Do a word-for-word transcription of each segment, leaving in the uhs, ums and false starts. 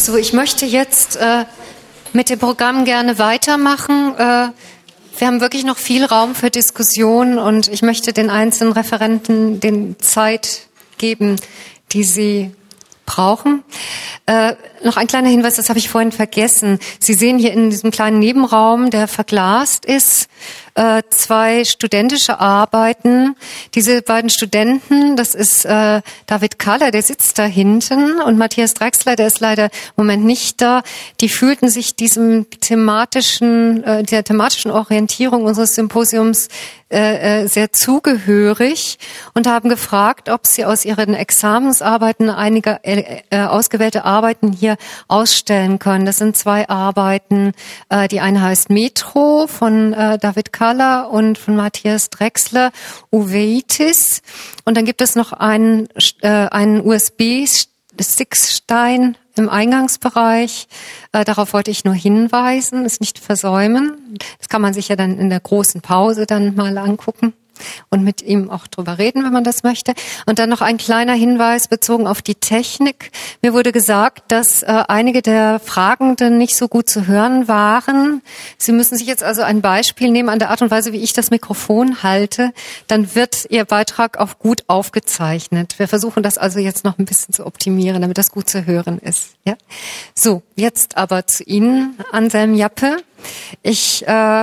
So, ich möchte jetzt äh, mit dem Programm gerne weitermachen. Äh, wir haben wirklich noch viel Raum für Diskussion und ich möchte den einzelnen Referenten den Zeit geben, die sie brauchen. Äh, noch ein kleiner Hinweis, das habe ich vorhin vergessen. Sie sehen hier in diesem kleinen Nebenraum, der verglast ist, äh, zwei studentische Arbeiten. Diese beiden Studenten, das ist äh, David Kaller, der sitzt da hinten, und Matthias Drechsler, der ist leider im Moment nicht da. Die fühlten sich diesem thematischen, äh, der thematischen Orientierung unseres Symposiums äh, äh, sehr zugehörig und haben gefragt, ob sie aus ihren Examensarbeiten einige äh, äh, ausgewählte Arbeiten hier ausstellen können. Das sind zwei Arbeiten. Äh, die eine heißt Metro von äh, David Kaller und von Matthias Drechsler, Uveitis. Und dann gibt es noch einen, äh, einen U S B-Stickstein im Eingangsbereich. Äh, darauf wollte ich nur hinweisen, es nicht versäumen. Das kann man sich ja dann in der großen Pause dann mal angucken und mit ihm auch drüber reden, wenn man das möchte. Und dann noch ein kleiner Hinweis bezogen auf die Technik. Mir wurde gesagt, dass äh, einige der Fragenden nicht so gut zu hören waren. Sie müssen sich jetzt also ein Beispiel nehmen an der Art und Weise, wie ich das Mikrofon halte. Dann wird Ihr Beitrag auch gut aufgezeichnet. Wir versuchen das also jetzt noch ein bisschen zu optimieren, damit das gut zu hören ist. Ja? So, jetzt aber zu Ihnen, Anselm Jappe. Ich äh,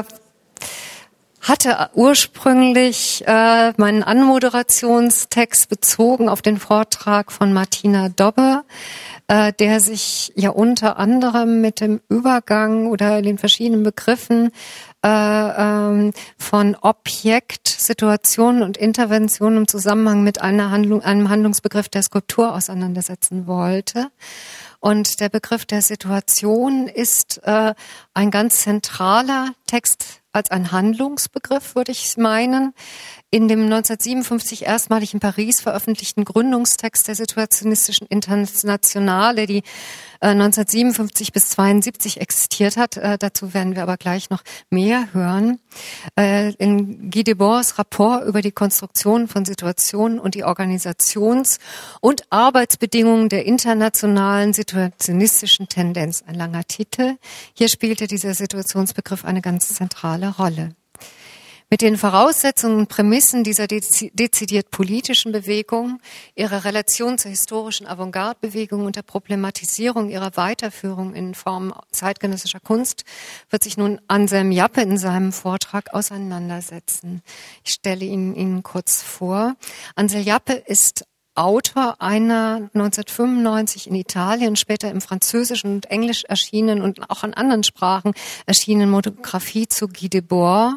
hatte ursprünglich äh, meinen Anmoderationstext bezogen auf den Vortrag von Martina Dobbe, äh, der sich ja unter anderem mit dem Übergang oder den verschiedenen Begriffen äh, ähm, von Objekt, Situation und Intervention im Zusammenhang mit einer Handlung, einem Handlungsbegriff der Skulptur auseinandersetzen wollte. Und der Begriff der Situation ist äh, ein ganz zentraler Text als ein Handlungsbegriff, würde ich meinen, in dem neunzehnhundertsiebenundfünfzig erstmalig in Paris veröffentlichten Gründungstext der Situationistischen Internationale, die äh, neunzehnhundertsiebenundfünfzig bis zweiundsiebzig existiert hat. Äh, dazu werden wir aber gleich noch mehr hören. Äh, in Guy Debord's Rapport über die Konstruktion von Situationen und die Organisations- und Arbeitsbedingungen der internationalen situationistischen Tendenz. Ein langer Titel. Hier spielte dieser Situationsbegriff eine ganz zentrale Rolle. Mit den Voraussetzungen und Prämissen dieser dezidiert politischen Bewegung, ihrer Relation zur historischen Avantgarde-Bewegung und der Problematisierung ihrer Weiterführung in Form zeitgenössischer Kunst wird sich nun Anselm Jappe in seinem Vortrag auseinandersetzen. Ich stelle ihn Ihnen kurz vor. Anselm Jappe ist Autor einer neunzehnhundertfünfundneunzig in Italien, später im Französischen und Englisch erschienenen und auch in anderen Sprachen erschienenen Monographie zu Guy Debord,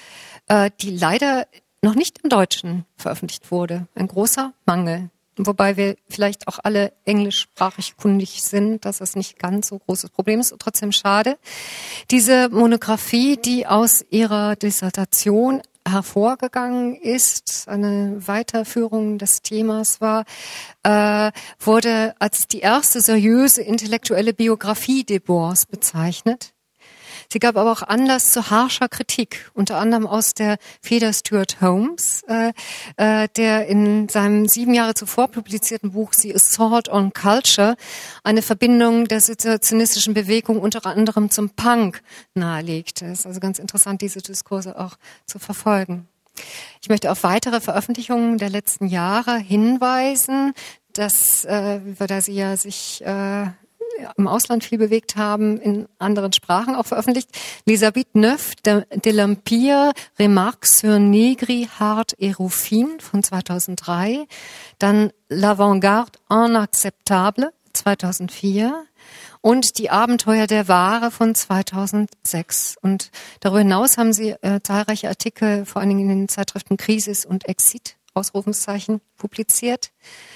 die leider noch nicht im Deutschen veröffentlicht wurde. Ein großer Mangel. Wobei wir vielleicht auch alle englischsprachig kundig sind, dass es nicht ganz so großes Problem ist, trotzdem schade. Diese Monographie, die aus ihrer Dissertation hervorgegangen ist, eine Weiterführung des Themas war, äh, wurde als die erste seriöse intellektuelle Biografie Debords bezeichnet. Sie gab aber auch Anlass zu harscher Kritik, unter anderem aus der Feder Stuart Holmes, äh, äh, der in seinem sieben Jahre zuvor publizierten Buch The Assault on Culture eine Verbindung der situationistischen Bewegung unter anderem zum Punk nahelegte. Es ist also ganz interessant, diese Diskurse auch zu verfolgen. Ich möchte auf weitere Veröffentlichungen der letzten Jahre hinweisen, dass, äh, da sie ja sich äh, im Ausland viel bewegt haben, in anderen Sprachen auch veröffentlicht. Elisabeth Neuf de, de l'Empire, Remarques sur Negri, Hart et Ruffin von zweitausenddrei. Dann L'Avantgarde Inacceptable zweitausendvier. Und Die Abenteuer der Ware von zweitausendsechs. Und darüber hinaus haben sie äh, zahlreiche Artikel, vor allen Dingen in den Zeitschriften Krisis und Exit, Ausrufungszeichen, publiziert.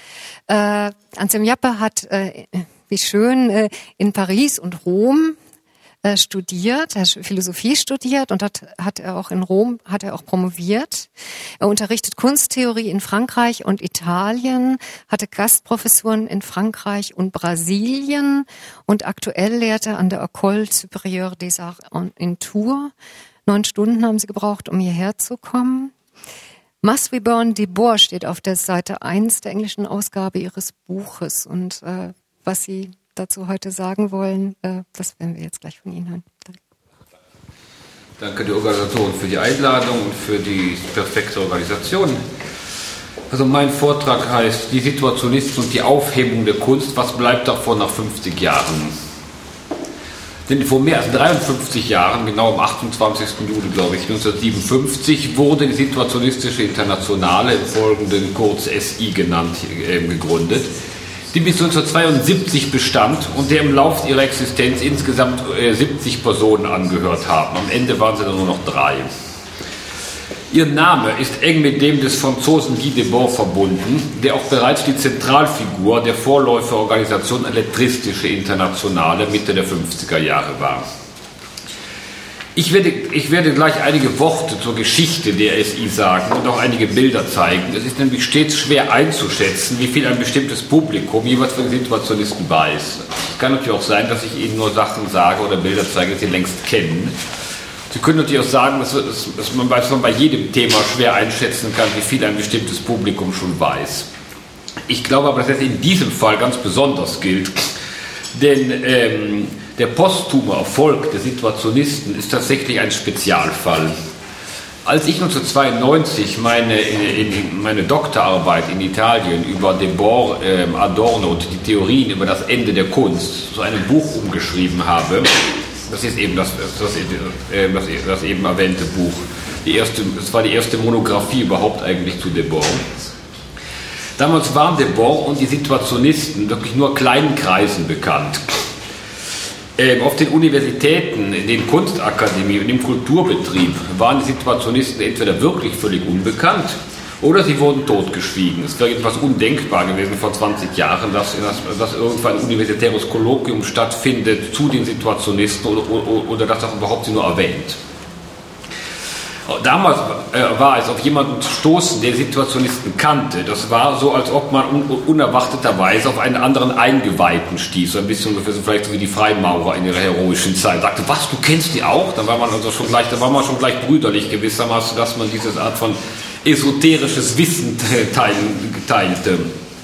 Äh, Anselm Jappe hat äh, wie schön, äh, in Paris und Rom äh, studiert, er hat Philosophie studiert und hat, hat er auch in Rom, hat er auch promoviert. Er unterrichtet Kunsttheorie in Frankreich und Italien, hatte Gastprofessuren in Frankreich und Brasilien und aktuell lehrt er an der École Supérieure des Arts in Tours. Neun Stunden haben sie gebraucht, um hierher zu kommen. Must We Burn Debord steht auf der Seite eins der englischen Ausgabe ihres Buches und äh, was sie dazu heute sagen wollen, äh, das werden wir jetzt gleich von Ihnen hören. Danke. Danke der Organisatoren für die Einladung und für die perfekte Organisation. Also mein Vortrag heißt Die Situationisten und die Aufhebung der Kunst. Was bleibt davon nach fünfzig Jahren? Denn vor mehr als dreiundfünfzig Jahren, genau am achtundzwanzigsten Juli, glaube ich, neunzehnhundertsiebenundfünfzig, wurde die Situationistische Internationale, im Folgenden kurz S I genannt, äh, gegründet, die bis neunzehnhundertzweiundsiebzig bestand und der im Laufe ihrer Existenz insgesamt äh, siebzig Personen angehört haben. Am Ende waren sie dann nur noch drei. Ihr Name ist eng mit dem des Franzosen Guy Debord verbunden, der auch bereits die Zentralfigur der Vorläuferorganisation Elektristische Internationale Mitte der fünfziger Jahre war. Ich werde, ich werde gleich einige Worte zur Geschichte der S I sagen und auch einige Bilder zeigen. Es ist nämlich stets schwer einzuschätzen, wie viel ein bestimmtes Publikum jeweils von Situationisten weiß. Es kann natürlich auch sein, dass ich Ihnen nur Sachen sage oder Bilder zeige, die Sie längst kennen. Sie können natürlich auch sagen, dass, dass, man, dass man bei jedem Thema schwer einschätzen kann, wie viel ein bestimmtes Publikum schon weiß. Ich glaube aber, dass das in diesem Fall ganz besonders gilt, denn ähm, der posthume Erfolg der Situationisten ist tatsächlich ein Spezialfall. Als ich neunzehnhundertzweiundneunzig meine, in, in, meine Doktorarbeit in Italien über Debord, ähm, Adorno und die Theorien über das Ende der Kunst zu einem Buch umgeschrieben habe, das ist eben das, das, das, das eben erwähnte Buch. Die erste, das war die erste Monographie überhaupt eigentlich zu Debord. Damals waren Debord und die Situationisten wirklich nur kleinen Kreisen bekannt. Ähm, auf den Universitäten, in den Kunstakademien und im Kulturbetrieb waren die Situationisten entweder wirklich völlig unbekannt oder sie wurden totgeschwiegen. Es wäre etwas undenkbar gewesen vor zwanzig Jahren, dass, dass, dass irgendwann ein universitäres Kolloquium stattfindet zu den Situationisten oder, oder, oder dass das überhaupt sie nur erwähnt. Damals äh, war es auf jemanden zu stoßen, der Situationisten kannte. Das war so, als ob man un unerwarteterweise auf einen anderen Eingeweihten stieß. So ein bisschen ungefähr so vielleicht so wie die Freimaurer in ihrer heroischen Zeit. Sagte, was, du kennst die auch? Dann war man also schon gleich, dann war man schon gleich brüderlich gewissermaßen, dass man diese Art von esoterisches Wissen teilte.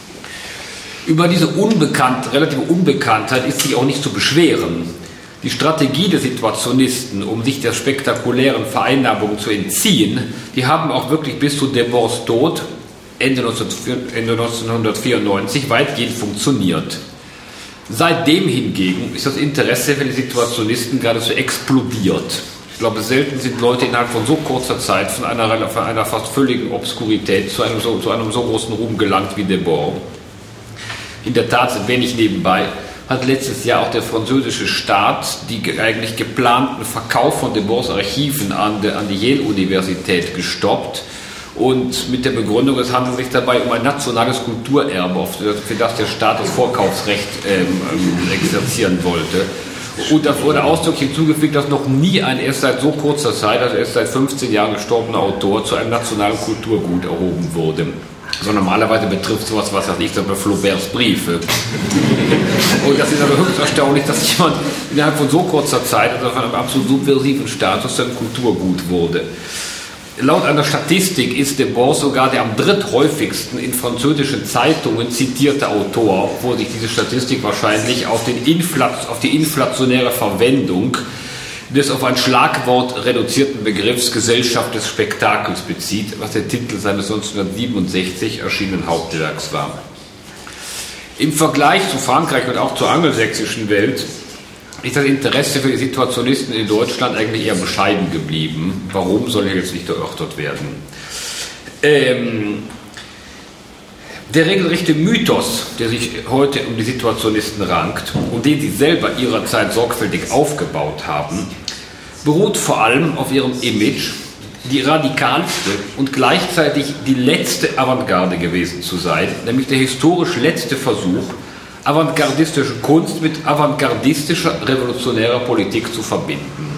Über diese Unbekannt, relative Unbekanntheit ist sich auch nicht zu beschweren. Die Strategie der Situationisten, um sich der spektakulären Vereinnahmung zu entziehen, die haben auch wirklich bis zu Debords Tod Ende neunzehnhundertvierundneunzig weitgehend funktioniert. Seitdem hingegen ist das Interesse für die Situationisten geradezu explodiert. Ich glaube, selten sind Leute innerhalb von so kurzer Zeit von einer, von einer fast völligen Obskurität zu einem, so, zu einem so großen Ruhm gelangt wie Debord. In der Tat, sind wenig nebenbei, hat letztes Jahr auch der französische Staat die eigentlich geplanten Verkauf von Debords Archiven an, de, an die Yale-Universität gestoppt und mit der Begründung, es handelt sich dabei um ein nationales Kulturerbe, für das der Staat das Vorkaufsrecht ähm, exerzieren wollte. Und da wurde ausdrücklich hinzugefügt, dass noch nie ein erst seit so kurzer Zeit, also erst seit fünfzehn Jahren gestorbener Autor zu einem nationalen Kulturgut erhoben wurde. So normalerweise betrifft sowas, was weiß ich, so bei Flauberts Briefe. Und das ist aber höchst erstaunlich, dass jemand innerhalb von so kurzer Zeit, also von einem absolut subversiven Status, zu einem Kulturgut wurde. Laut einer Statistik ist Debord sogar der am dritthäufigsten in französischen Zeitungen zitierte Autor, obwohl sich diese Statistik wahrscheinlich auf, den Infl- auf die inflationäre Verwendung des auf ein Schlagwort reduzierten Begriffs Gesellschaft des Spektakels bezieht, was der Titel seines neunzehnhundertsiebenundsechzig erschienenen Hauptwerks war. Im Vergleich zu Frankreich und auch zur angelsächsischen Welt ist das Interesse für die Situationisten in Deutschland eigentlich eher bescheiden geblieben. Warum, soll jetzt nicht erörtert werden. Ähm, der regelrechte Mythos, der sich heute um die Situationisten rankt und den sie selber ihrer Zeit sorgfältig aufgebaut haben, beruht vor allem auf ihrem Image, die radikalste und gleichzeitig die letzte Avantgarde gewesen zu sein, nämlich der historisch letzte Versuch, avantgardistische Kunst mit avantgardistischer revolutionärer Politik zu verbinden.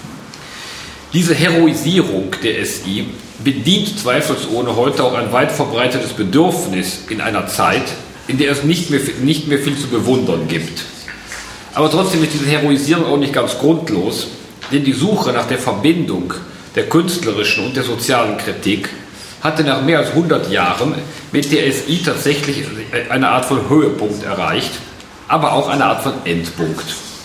Diese Heroisierung der S I bedient zweifelsohne heute auch ein weit verbreitetes Bedürfnis in einer Zeit, in der es nicht mehr, nicht mehr viel zu bewundern gibt. Aber trotzdem ist diese Heroisierung auch nicht ganz grundlos, denn die Suche nach der Verbindung der künstlerischen und der sozialen Kritik hatte nach mehr als hundert Jahren mit der S I tatsächlich eine Art von Höhepunkt erreicht, aber auch eine Art von Endpunkt.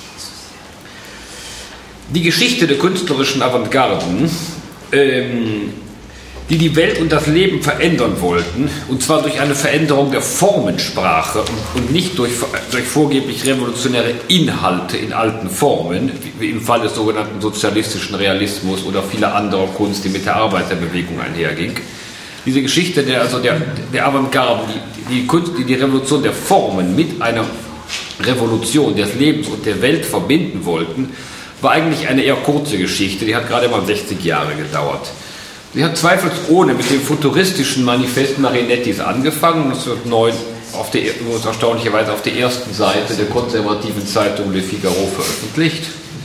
Die Geschichte der künstlerischen Avantgarden, ähm, die die Welt und das Leben verändern wollten, und zwar durch eine Veränderung der Formensprache und nicht durch, durch vorgeblich revolutionäre Inhalte in alten Formen, wie im Fall des sogenannten sozialistischen Realismus oder vieler anderer Kunst, die mit der Arbeiterbewegung einherging. Diese Geschichte der, also der, der Avantgarde, die, die, Kunst, die die Revolution der Formen mit einer Revolution des Lebens und der Welt verbinden wollten, war eigentlich eine eher kurze Geschichte, die hat gerade mal sechzig Jahre gedauert. Sie hat zweifelsohne mit dem futuristischen Manifest Marinettis angefangen, neunzehnhundertneun auf der, erstaunlicherweise auf der ersten Seite der konservativen Zeitung Le Figaro veröffentlicht.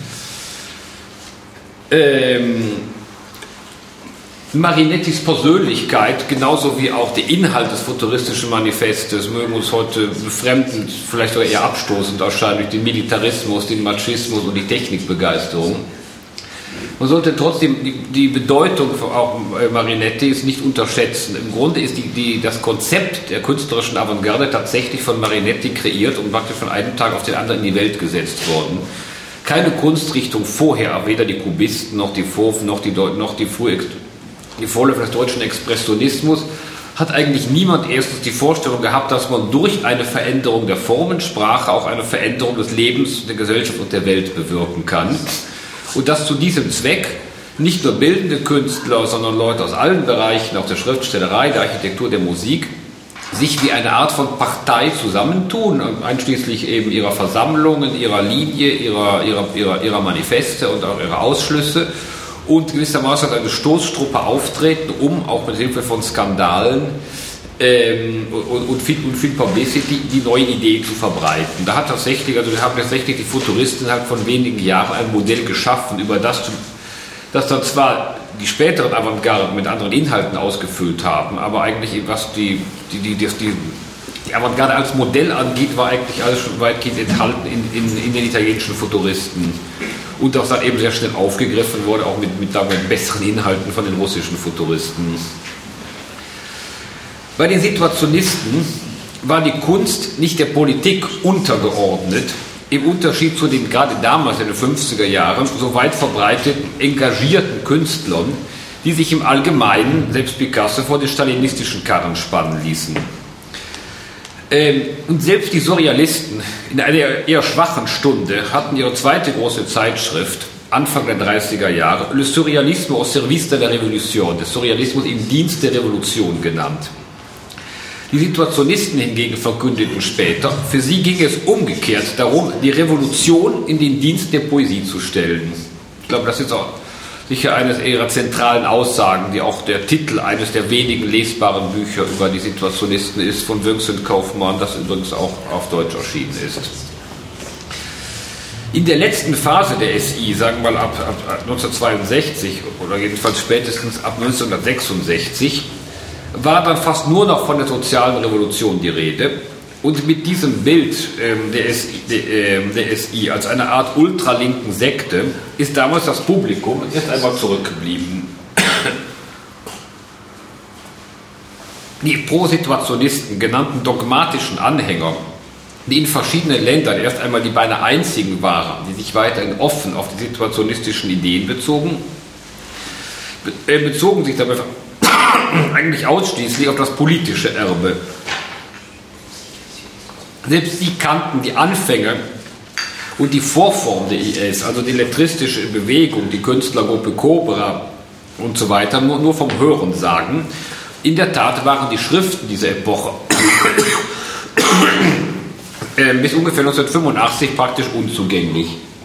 Ähm, Marinettis Persönlichkeit, genauso wie auch der Inhalt des futuristischen Manifestes, mögen uns heute befremdend, vielleicht sogar eher abstoßend erscheinen durch den Militarismus, den Machismus und die Technikbegeisterung. Man sollte trotzdem die, die Bedeutung von auch Marinettis nicht unterschätzen. Im Grunde ist die, die, das Konzept der künstlerischen Avantgarde tatsächlich von Marinetti kreiert und praktisch von einem Tag auf den anderen in die Welt gesetzt worden. Keine Kunstrichtung vorher, weder die Kubisten noch die Fauven noch die, noch die, die Vorläufer des deutschen Expressionismus, hat eigentlich niemand erstens die Vorstellung gehabt, dass man durch eine Veränderung der Formensprache auch eine Veränderung des Lebens, der Gesellschaft und der Welt bewirken kann. Und dass zu diesem Zweck nicht nur bildende Künstler, sondern Leute aus allen Bereichen, auch der Schriftstellerei, der Architektur, der Musik, sich wie eine Art von Partei zusammentun, einschließlich eben ihrer Versammlungen, ihrer Linie, ihrer, ihrer, ihrer, ihrer Manifeste und auch ihrer Ausschlüsse und gewissermaßen als eine Stoßtruppe auftreten, um auch mit Hilfe von Skandalen ähm, und, und, viel, und viel Publicity die neuen Ideen zu verbreiten. Da hat tatsächlich, also wir haben tatsächlich die Futuristen innerhalb von wenigen Jahren ein Modell geschaffen, über das, das dann zwar die späteren Avantgarden mit anderen Inhalten ausgefüllt haben, aber eigentlich was die, die, die, die, die, die Avantgarde als Modell angeht, war eigentlich alles schon weitgehend enthalten in, in, in den italienischen Futuristen. Und das dann eben sehr schnell aufgegriffen wurde, auch mit, mit damit besseren Inhalten von den russischen Futuristen. Bei den Situationisten war die Kunst nicht der Politik untergeordnet, im Unterschied zu den gerade damals in den fünfziger Jahren so weit verbreiteten, engagierten Künstlern, die sich im Allgemeinen, selbst Picasso, vor den stalinistischen Karren spannen ließen. Ähm, und selbst die Surrealisten in einer eher schwachen Stunde hatten ihre zweite große Zeitschrift, Anfang der dreißiger Jahre, Le Surrealisme au service de la Révolution, des Surrealismus im Dienst der Revolution genannt. Die Situationisten hingegen verkündeten später, für sie ging es umgekehrt darum, die Revolution in den Dienst der Poesie zu stellen. Ich glaube, das ist auch sicher eines ihrer zentralen Aussagen, die auch der Titel eines der wenigen lesbaren Bücher über die Situationisten ist, von Vincent Kaufmann, das übrigens auch auf Deutsch erschienen ist. In der letzten Phase der S I, sagen wir mal ab, ab neunzehnhundertzweiundsechzig oder jedenfalls spätestens ab neunzehnhundertsechsundsechzig, war dann fast nur noch von der sozialen Revolution die Rede. Und mit diesem Bild ähm, der, S I, der, äh, der S I als eine Art ultralinken Sekte ist damals das Publikum erst einmal zurückgeblieben. Die Prosituationisten, genannten dogmatischen Anhänger, die in verschiedenen Ländern erst einmal die beinahe einzigen waren, die sich weiterhin offen auf die situationistischen Ideen bezogen, be- äh, bezogen sich dabei eigentlich ausschließlich auf das politische Erbe. Selbst sie kannten die Anfänge und die Vorform der I S, also die lettristische Bewegung, die Künstlergruppe Cobra und so weiter, nur, nur vom Hörensagen. In der Tat waren die Schriften dieser Epoche äh, bis ungefähr neunzehnhundertfünfundachtzig praktisch unzugänglich.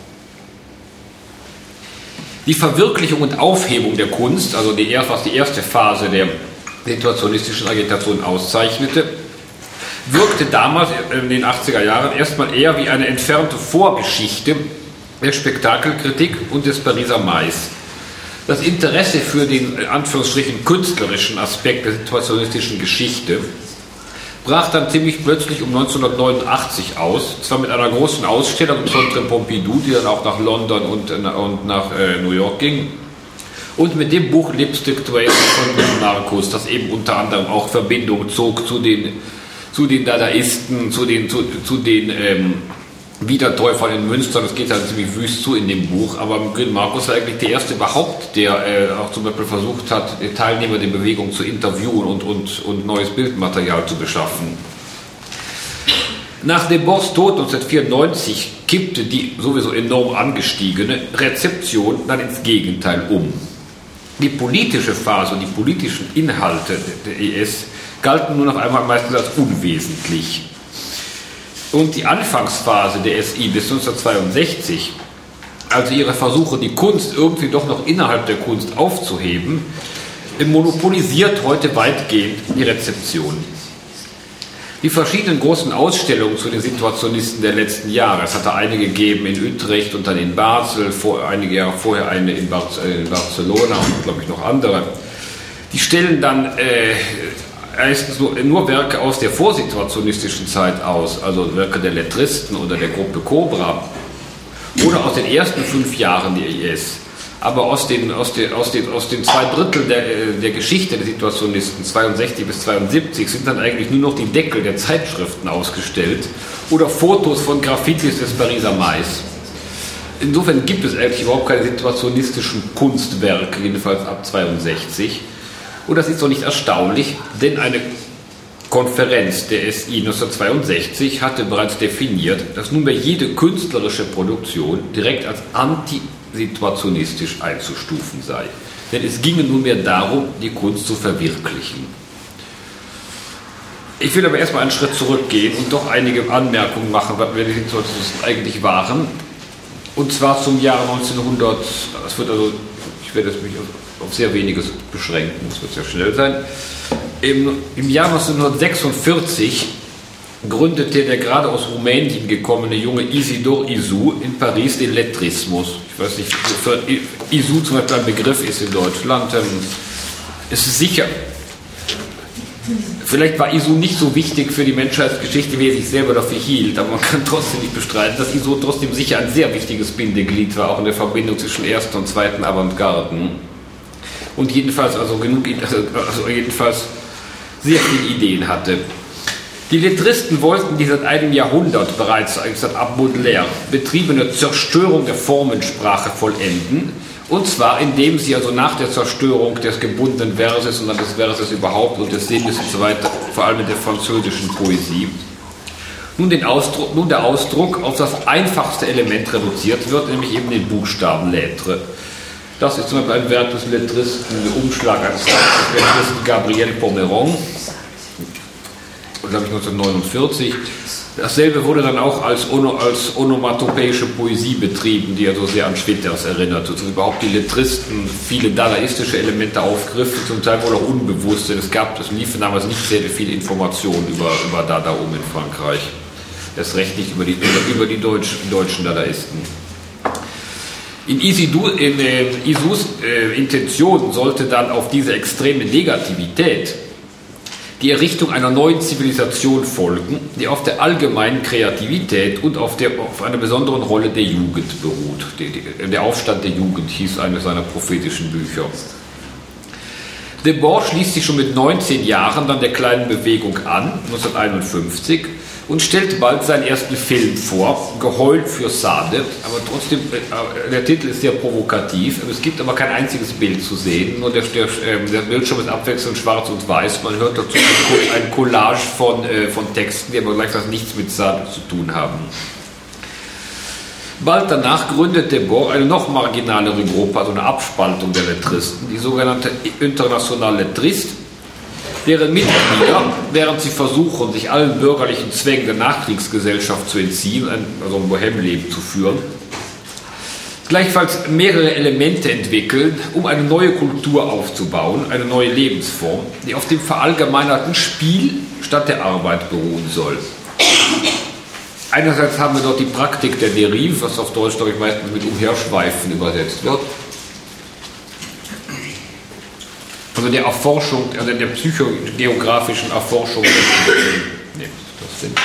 Die Verwirklichung und Aufhebung der Kunst, also die, was die erste Phase der situationistischen Agitation auszeichnete, wirkte damals in den achtziger Jahren erstmal eher wie eine entfernte Vorgeschichte der Spektakelkritik und des Pariser Mais. Das Interesse für den in Anführungsstrichen künstlerischen Aspekt der situationistischen Geschichte brach dann ziemlich plötzlich um neunzehnhundertneunundachtzig aus, zwar mit einer großen Ausstellung im Centre Pompidou, die dann auch nach London und, und nach äh, New York ging, und mit dem Buch Lipstick Traces von Marcus, das eben unter anderem auch Verbindung zog zu den zu den Dadaisten, zu den, zu, zu den ähm, Wiedertäufern in Münster. Das geht halt ziemlich wüst zu in dem Buch, aber Grün Markus war eigentlich der erste überhaupt, der äh, auch zum Beispiel versucht hat, die Teilnehmer der Bewegung zu interviewen und, und, und neues Bildmaterial zu beschaffen. Nach Debors Tod neunzehnhundertvierundneunzig kippte die sowieso enorm angestiegene Rezeption dann ins Gegenteil um. Die politische Phase und die politischen Inhalte der I S galten nun auf einmal meistens als unwesentlich. Und die Anfangsphase der S I bis neunzehnhundertzweiundsechzig, also ihre Versuche, die Kunst irgendwie doch noch innerhalb der Kunst aufzuheben, monopolisiert heute weitgehend die Rezeption. Die verschiedenen großen Ausstellungen zu den Situationisten der letzten Jahre, es hatte eine gegeben in Utrecht und dann in Basel, vor, einige Jahre vorher eine in, Bar in Barcelona und glaube ich noch andere, die stellen dann äh, erstens nur, nur Werke aus der vorsituationistischen Zeit aus, also Werke der Lettristen oder der Gruppe Cobra oder aus den ersten fünf Jahren der I S. Aber aus den, aus den, aus den, aus den zwei Drittel der, der Geschichte der Situationisten, zweiundsechzig bis zweiundsiebzig, sind dann eigentlich nur noch die Deckel der Zeitschriften ausgestellt oder Fotos von Graffitis des Pariser Mais. Insofern gibt es eigentlich überhaupt keine situationistischen Kunstwerke, jedenfalls ab zweiundsechzig. Und das ist doch nicht erstaunlich, denn eine Konferenz der S I neunzehnhundertzweiundsechzig hatte bereits definiert, dass nunmehr jede künstlerische Produktion direkt als antisituationistisch einzustufen sei. Denn es ginge nunmehr darum, die Kunst zu verwirklichen. Ich will aber erstmal einen Schritt zurückgehen und doch einige Anmerkungen machen, was wir die Situationisten eigentlich waren. Und zwar zum Jahr neunzehnhundert, es wird also, ich werde es mich auf sehr weniges beschränken, das wird sehr schnell sein. Im, im Jahr neunzehnhundertsechsundvierzig gründete der gerade aus Rumänien gekommene junge Isidore Isou in Paris den Lettrismus. Ich weiß nicht, für Isou zum Beispiel ein Begriff ist in Deutschland. Es ist sicher, vielleicht war Isou nicht so wichtig für die Menschheitsgeschichte, wie er sich selber dafür hielt, aber man kann trotzdem nicht bestreiten, dass Isou trotzdem sicher ein sehr wichtiges Bindeglied war, auch in der Verbindung zwischen ersten und zweiten Avantgarden. Und jedenfalls also genug, also jedenfalls sehr viele Ideen hatte. Die Lettristen wollten die seit einem Jahrhundert bereits, eigentlich seit ab Baudelaire, betriebene Zerstörung der Formensprache vollenden. Und zwar indem sie also nach der Zerstörung des gebundenen Verses und dann des Verses überhaupt und des Sinnes und so weiter, vor allem in der französischen Poesie, nun, den Ausdruck, nun der Ausdruck auf das einfachste Element reduziert wird, nämlich eben den Buchstaben Lettre. Das ist zum Beispiel ein Werk des Lettristen, der Umschlag eines Lettristen Gabriel Pomeron, glaube ich neunzehnhundertneunundvierzig. Dasselbe wurde dann auch als, ono, als onomatopäische Poesie betrieben, die also sehr an Schwitters erinnert. Also überhaupt die Lettristen viele dadaistische Elemente aufgriffen, zum Teil wohl auch unbewusst, denn es gab, es liefen damals nicht sehr viele Informationen über, über Dada um in Frankreich. Erst recht nicht über die, über, über die Deutsch, deutschen Dadaisten. In, Isidou, in äh, Isous äh, Intention sollte dann auf diese extreme Negativität die Errichtung einer neuen Zivilisation folgen, die auf der allgemeinen Kreativität und auf, der, auf einer besonderen Rolle der Jugend beruht. Die, die, der Aufstand der Jugend hieß eines seiner prophetischen Bücher. Debord schließt sich schon mit neunzehn Jahren dann der kleinen Bewegung an, neunzehnhunderteinundfünfzig, und stellt bald seinen ersten Film vor, Geheul für Sade, aber trotzdem, äh, der Titel ist sehr provokativ, es gibt aber kein einziges Bild zu sehen, nur der, der, der Bildschirm ist abwechselnd schwarz und weiß, man hört dazu ein Collage von, äh, von Texten, die aber gleichfalls nichts mit Sade zu tun haben. Bald danach gründet Debord eine noch marginalere Gruppe, also eine Abspaltung der Lettristen, die sogenannte Internationale Lettriste, deren Mitglieder, während sie versuchen, sich allen bürgerlichen Zwängen der Nachkriegsgesellschaft zu entziehen, ein, also ein Bohemleben zu führen, gleichfalls mehrere Elemente entwickeln, um eine neue Kultur aufzubauen, eine neue Lebensform, die auf dem verallgemeinerten Spiel statt der Arbeit beruhen soll. Einerseits haben wir dort die Praktik der Derive, was auf Deutsch, glaube ich, meistens mit Umherschweifen übersetzt wird. Also der Erforschung, also der psychogeografischen Erforschung. Nee, das sind.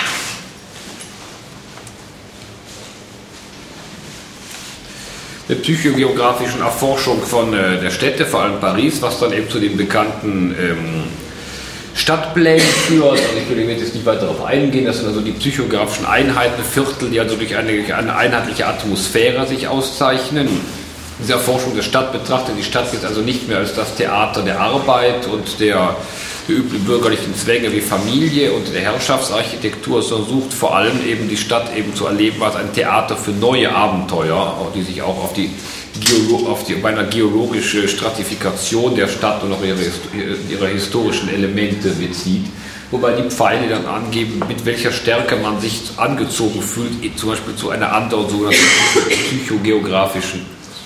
Der psychogeografischen Erforschung von äh, der Städte, vor allem Paris, was dann eben zu den bekannten ähm, Stadtpläne führt. Also ich will jetzt nicht weiter darauf eingehen, das sind also die psychografischen Einheiten, Viertel, die also durch eine, eine einheitliche Atmosphäre sich auszeichnen. Diese Erforschung der Stadt betrachtet die Stadt jetzt also nicht mehr als das Theater der Arbeit und der üblichen bürgerlichen Zwänge wie Familie und der Herrschaftsarchitektur, sondern sucht vor allem eben die Stadt eben zu erleben als ein Theater für neue Abenteuer, die sich auch auf die, Geolo- auf die eine geologische Stratifikation der Stadt und auch ihre, ihre historischen Elemente bezieht. Wobei die Pfeile dann angeben, mit welcher Stärke man sich angezogen fühlt, zum Beispiel zu einer anderen sogenannten psychogeografischen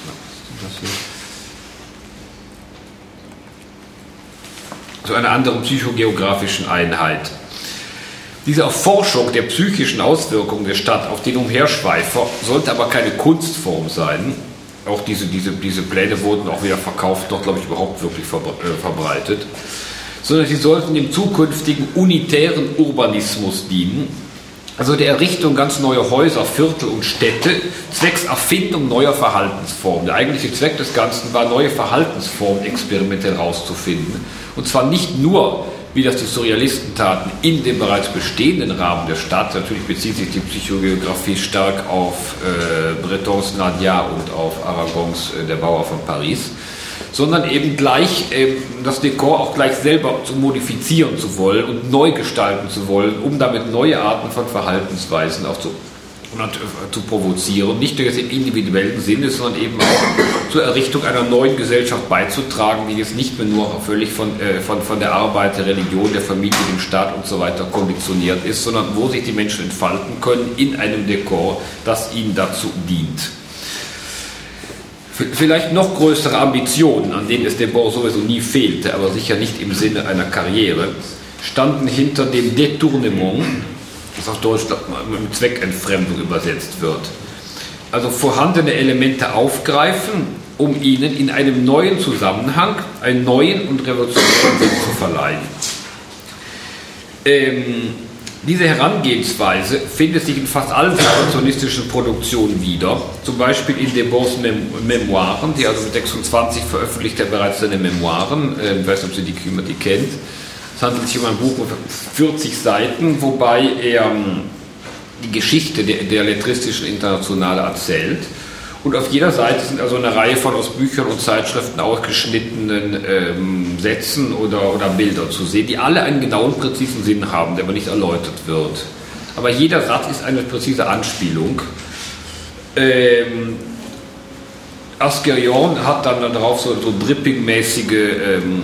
zu einer anderen psychogeografischen Einheit. Diese Erforschung der psychischen Auswirkungen der Stadt auf den Umherschweifer sollte aber keine Kunstform sein. Auch diese, diese, diese Pläne wurden auch wieder verkauft, noch glaube ich überhaupt wirklich verbreitet. Sondern sie sollten dem zukünftigen unitären Urbanismus dienen, also der Errichtung ganz neuer Häuser, Viertel und Städte, zwecks Erfindung neuer Verhaltensformen. Der eigentliche Zweck des Ganzen war, neue Verhaltensformen experimentell herauszufinden. Und zwar nicht nur, wie das die Surrealisten taten, in dem bereits bestehenden Rahmen der Stadt. Natürlich bezieht sich die Psychogeografie stark auf äh, Bretons Nadia und auf Aragons äh, Der Bauer von Paris, sondern eben gleich äh, das Dekor auch gleich selber zu modifizieren zu wollen und neu gestalten zu wollen, um damit neue Arten von Verhaltensweisen auch zu, äh, zu provozieren, nicht nur jetzt im individuellen Sinne, sondern eben auch zur Errichtung einer neuen Gesellschaft beizutragen, die jetzt nicht mehr nur völlig von, äh, von, von der Arbeit, der Religion, der Familie, dem Staat und so weiter konditioniert ist, sondern wo sich die Menschen entfalten können in einem Dekor, das ihnen dazu dient. Vielleicht noch größere Ambitionen, an denen es Debord sowieso nie fehlte, aber sicher nicht im Sinne einer Karriere, standen hinter dem Détournement, das auf Deutsch mit Zweckentfremdung übersetzt wird. Also vorhandene Elemente aufgreifen, um ihnen in einem neuen Zusammenhang einen neuen und revolutionären Sinn zu verleihen. Ähm, Diese Herangehensweise findet sich in fast allen situationistischen Produktionen wieder, zum Beispiel in Debords Mem- Memoiren, die also mit sechsundzwanzig veröffentlicht er bereits seine Memoiren, äh, ich weiß nicht, ob Sie die, wie man die kennt. Es handelt sich um ein Buch mit vierzig Seiten, wobei er ähm, die Geschichte der, der Lettristischen Internationale erzählt. Und auf jeder Seite sind also eine Reihe von aus Büchern und Zeitschriften ausgeschnittenen ähm, Sätzen oder, oder Bilder zu sehen, die alle einen genauen, präzisen Sinn haben, der aber nicht erläutert wird. Aber jeder Satz ist eine präzise Anspielung. Ähm, Ascarion hat dann darauf so, so dripping-mäßige ähm,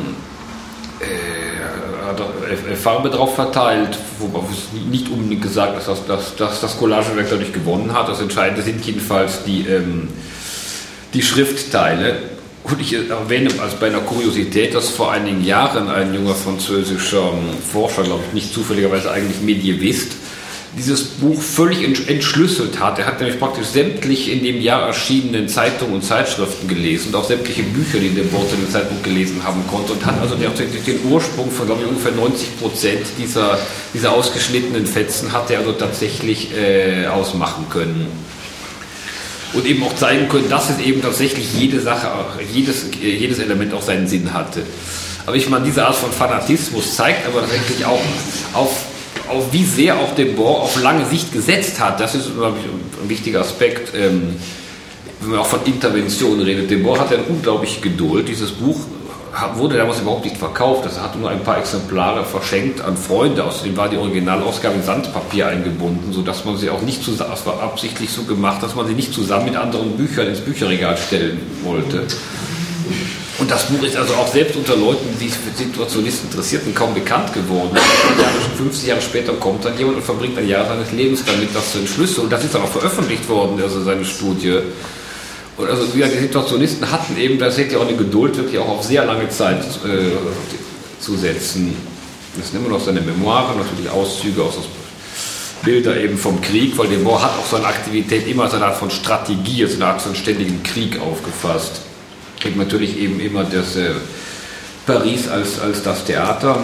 äh, Farbe drauf verteilt, wobei es nicht unbedingt gesagt ist, dass, dass, dass das Collagewerk dadurch gewonnen hat. Das Entscheidende sind jedenfalls die, ähm, die Schriftteile. Und ich erwähne als bei einer Kuriosität, dass vor einigen Jahren ein junger französischer Forscher, glaube ich nicht zufälligerweise eigentlich Medievist, dieses Buch völlig entschlüsselt hat. Er hat nämlich praktisch sämtliche in dem Jahr erschienenen Zeitungen und Zeitschriften gelesen und auch sämtliche Bücher, die in dem Wort in dem Zeitpunkt gelesen haben konnte, und hat also den Ursprung von, glaube ich, ungefähr neunzig Prozent dieser, dieser ausgeschnittenen Fetzen hat er also tatsächlich äh, ausmachen können. Und eben auch zeigen können, dass es eben tatsächlich jede Sache, jedes, jedes Element auch seinen Sinn hatte. Aber ich meine, diese Art von Fanatismus zeigt aber tatsächlich auch auf auf wie sehr auch Debord auf lange Sicht gesetzt hat. Das ist, glaube ich, ein wichtiger Aspekt, ähm, wenn man auch von Intervention redet. Debord hat eine unglaubliche Geduld. Dieses Buch wurde damals überhaupt nicht verkauft. Das hat nur ein paar Exemplare verschenkt an Freunde. Außerdem war die Originalausgabe in Sandpapier eingebunden, sodass man sie auch nicht zusammen, das war absichtlich so gemacht, dass man sie nicht zusammen mit anderen Büchern ins Bücherregal stellen wollte. Und das Buch ist also auch selbst unter Leuten, die sich für Situationisten interessierten, kaum bekannt geworden. fünfzig Jahre später kommt dann jemand und verbringt ein Jahr seines Lebens damit, das zu entschlüsseln. Und das ist dann auch veröffentlicht worden, also seine Studie. Und also die Situationisten hatten eben, da seht ihr auch eine Geduld, wirklich auch auf sehr lange Zeit äh, zu setzen. Das sind immer noch seine Memoiren, natürlich Auszüge aus Bilder eben vom Krieg, weil Debord hat auch seine Aktivität immer als eine Art von Strategie, als eine Art von ständigen Krieg aufgefasst. Und natürlich eben immer das äh, Paris als, als das Theater.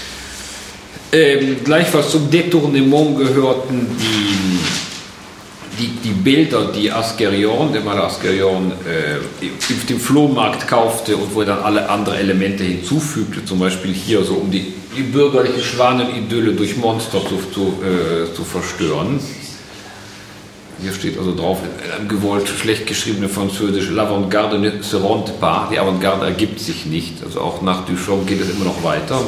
Ähm, gleichfalls zum Détournement gehörten die, die, die Bilder, die Ascarion, der Maler Ascarion, äh, auf dem Flohmarkt kaufte und wo er dann alle anderen Elemente hinzufügte, zum Beispiel hier so, um die, die bürgerliche Schwanenidylle durch Monster zu, zu, äh, zu verstören. Hier steht also drauf, in einem gewollt schlecht geschriebenen Französisch, l'avant-garde ne se rend pas, die Avantgarde ergibt sich nicht, also auch nach Duchamp geht es immer noch weiter.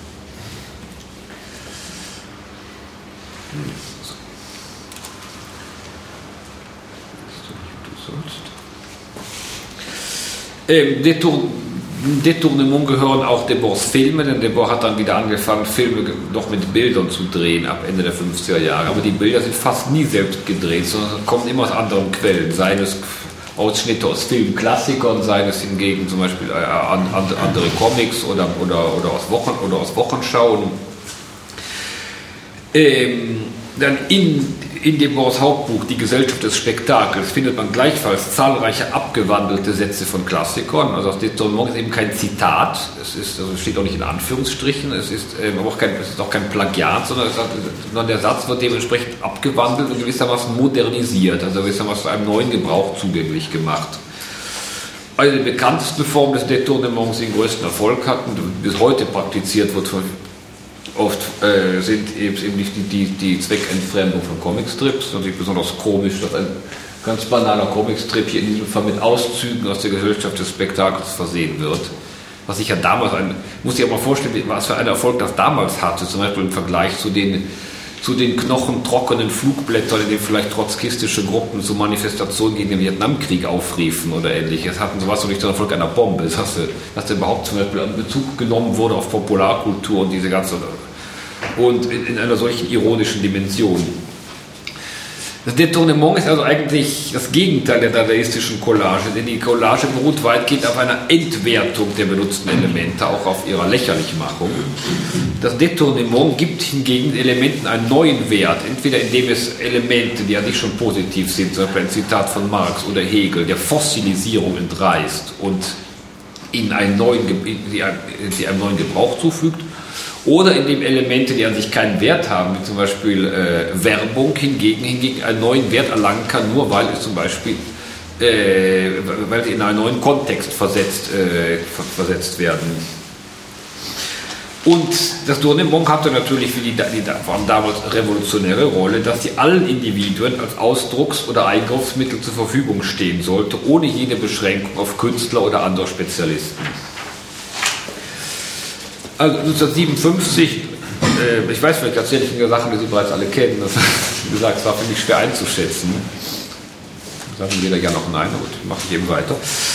Ähm, Detour, Detournement gehören auch Debords Filme, denn Debord hat dann wieder angefangen, Filme noch mit Bildern zu drehen ab Ende der fünfziger Jahre. Aber die Bilder sind fast nie selbst gedreht, sondern kommen immer aus anderen Quellen. Seien es Ausschnitte aus Filmklassikern, seien es hingegen zum Beispiel äh, an, an, andere Comics oder, oder, oder, aus, Wochen, oder aus Wochenschauen. Ähm, dann in, in Debords Hauptbuch Die Gesellschaft des Spektakels findet man gleichfalls zahlreiche abgewandelte Sätze von Klassikern. Also das Detournement ist eben kein Zitat, es ist, also steht auch nicht in Anführungsstrichen, es ist, ähm, auch, kein, es ist auch kein Plagiat, sondern, es hat, sondern der Satz wird dementsprechend abgewandelt und gewissermaßen modernisiert, also gewissermaßen zu einem neuen Gebrauch zugänglich gemacht. Eine der bekanntesten Formen des Detournements, die den größten Erfolg hatten, bis heute praktiziert wird von oft äh, sind eben nicht die, die, die Zweckentfremdung von Comicstrips, natürlich besonders komisch, dass ein ganz banaler Comicstrip hier in diesem Fall mit Auszügen aus der Gesellschaft des Spektakels versehen wird. Was ich ja damals, ein, muss ich auch mal vorstellen, was für einen Erfolg das damals hatte, zum Beispiel im Vergleich zu den, zu den knochentrockenen Flugblättern, in denen vielleicht trotzkistische Gruppen zu Manifestationen gegen den Vietnamkrieg aufriefen oder ähnliches, hatten sowas noch nicht den Erfolg einer Bombe, dass, dass überhaupt zum Beispiel an Bezug genommen wurde auf Popularkultur und diese ganze, und in, in einer solchen ironischen Dimension. Das Detournement ist also eigentlich das Gegenteil der dadaistischen Collage, denn die Collage beruht weitgehend auf einer Entwertung der benutzten Elemente, auch auf ihrer Lächerlichmachung. Das Detournement gibt hingegen Elementen einen neuen Wert, entweder indem es Elemente, die an sich schon positiv sind, zum Beispiel ein Zitat von Marx oder Hegel, der Fossilisierung entreißt und ihnen einen neuen, die einem neuen Gebrauch zufügt, oder indem Elemente, die an sich keinen Wert haben, wie zum Beispiel äh, Werbung, hingegen, hingegen einen neuen Wert erlangen kann, nur weil es zum Beispiel äh, weil sie in einen neuen Kontext versetzt, äh, versetzt werden. Und das Detournement hatte natürlich für die, die vor allem damals revolutionäre Rolle, dass sie allen Individuen als Ausdrucks- oder Eingriffsmittel zur Verfügung stehen sollte, ohne jede Beschränkung auf Künstler oder andere Spezialisten. Also neunzehnhundertsiebenundfünfzig, äh, ich weiß vielleicht ganz ehrlich Sachen, die Sie bereits alle kennen, das wie gesagt, es war für mich schwer einzuschätzen. Sagen jeder ja noch nein, gut, mache ich eben weiter.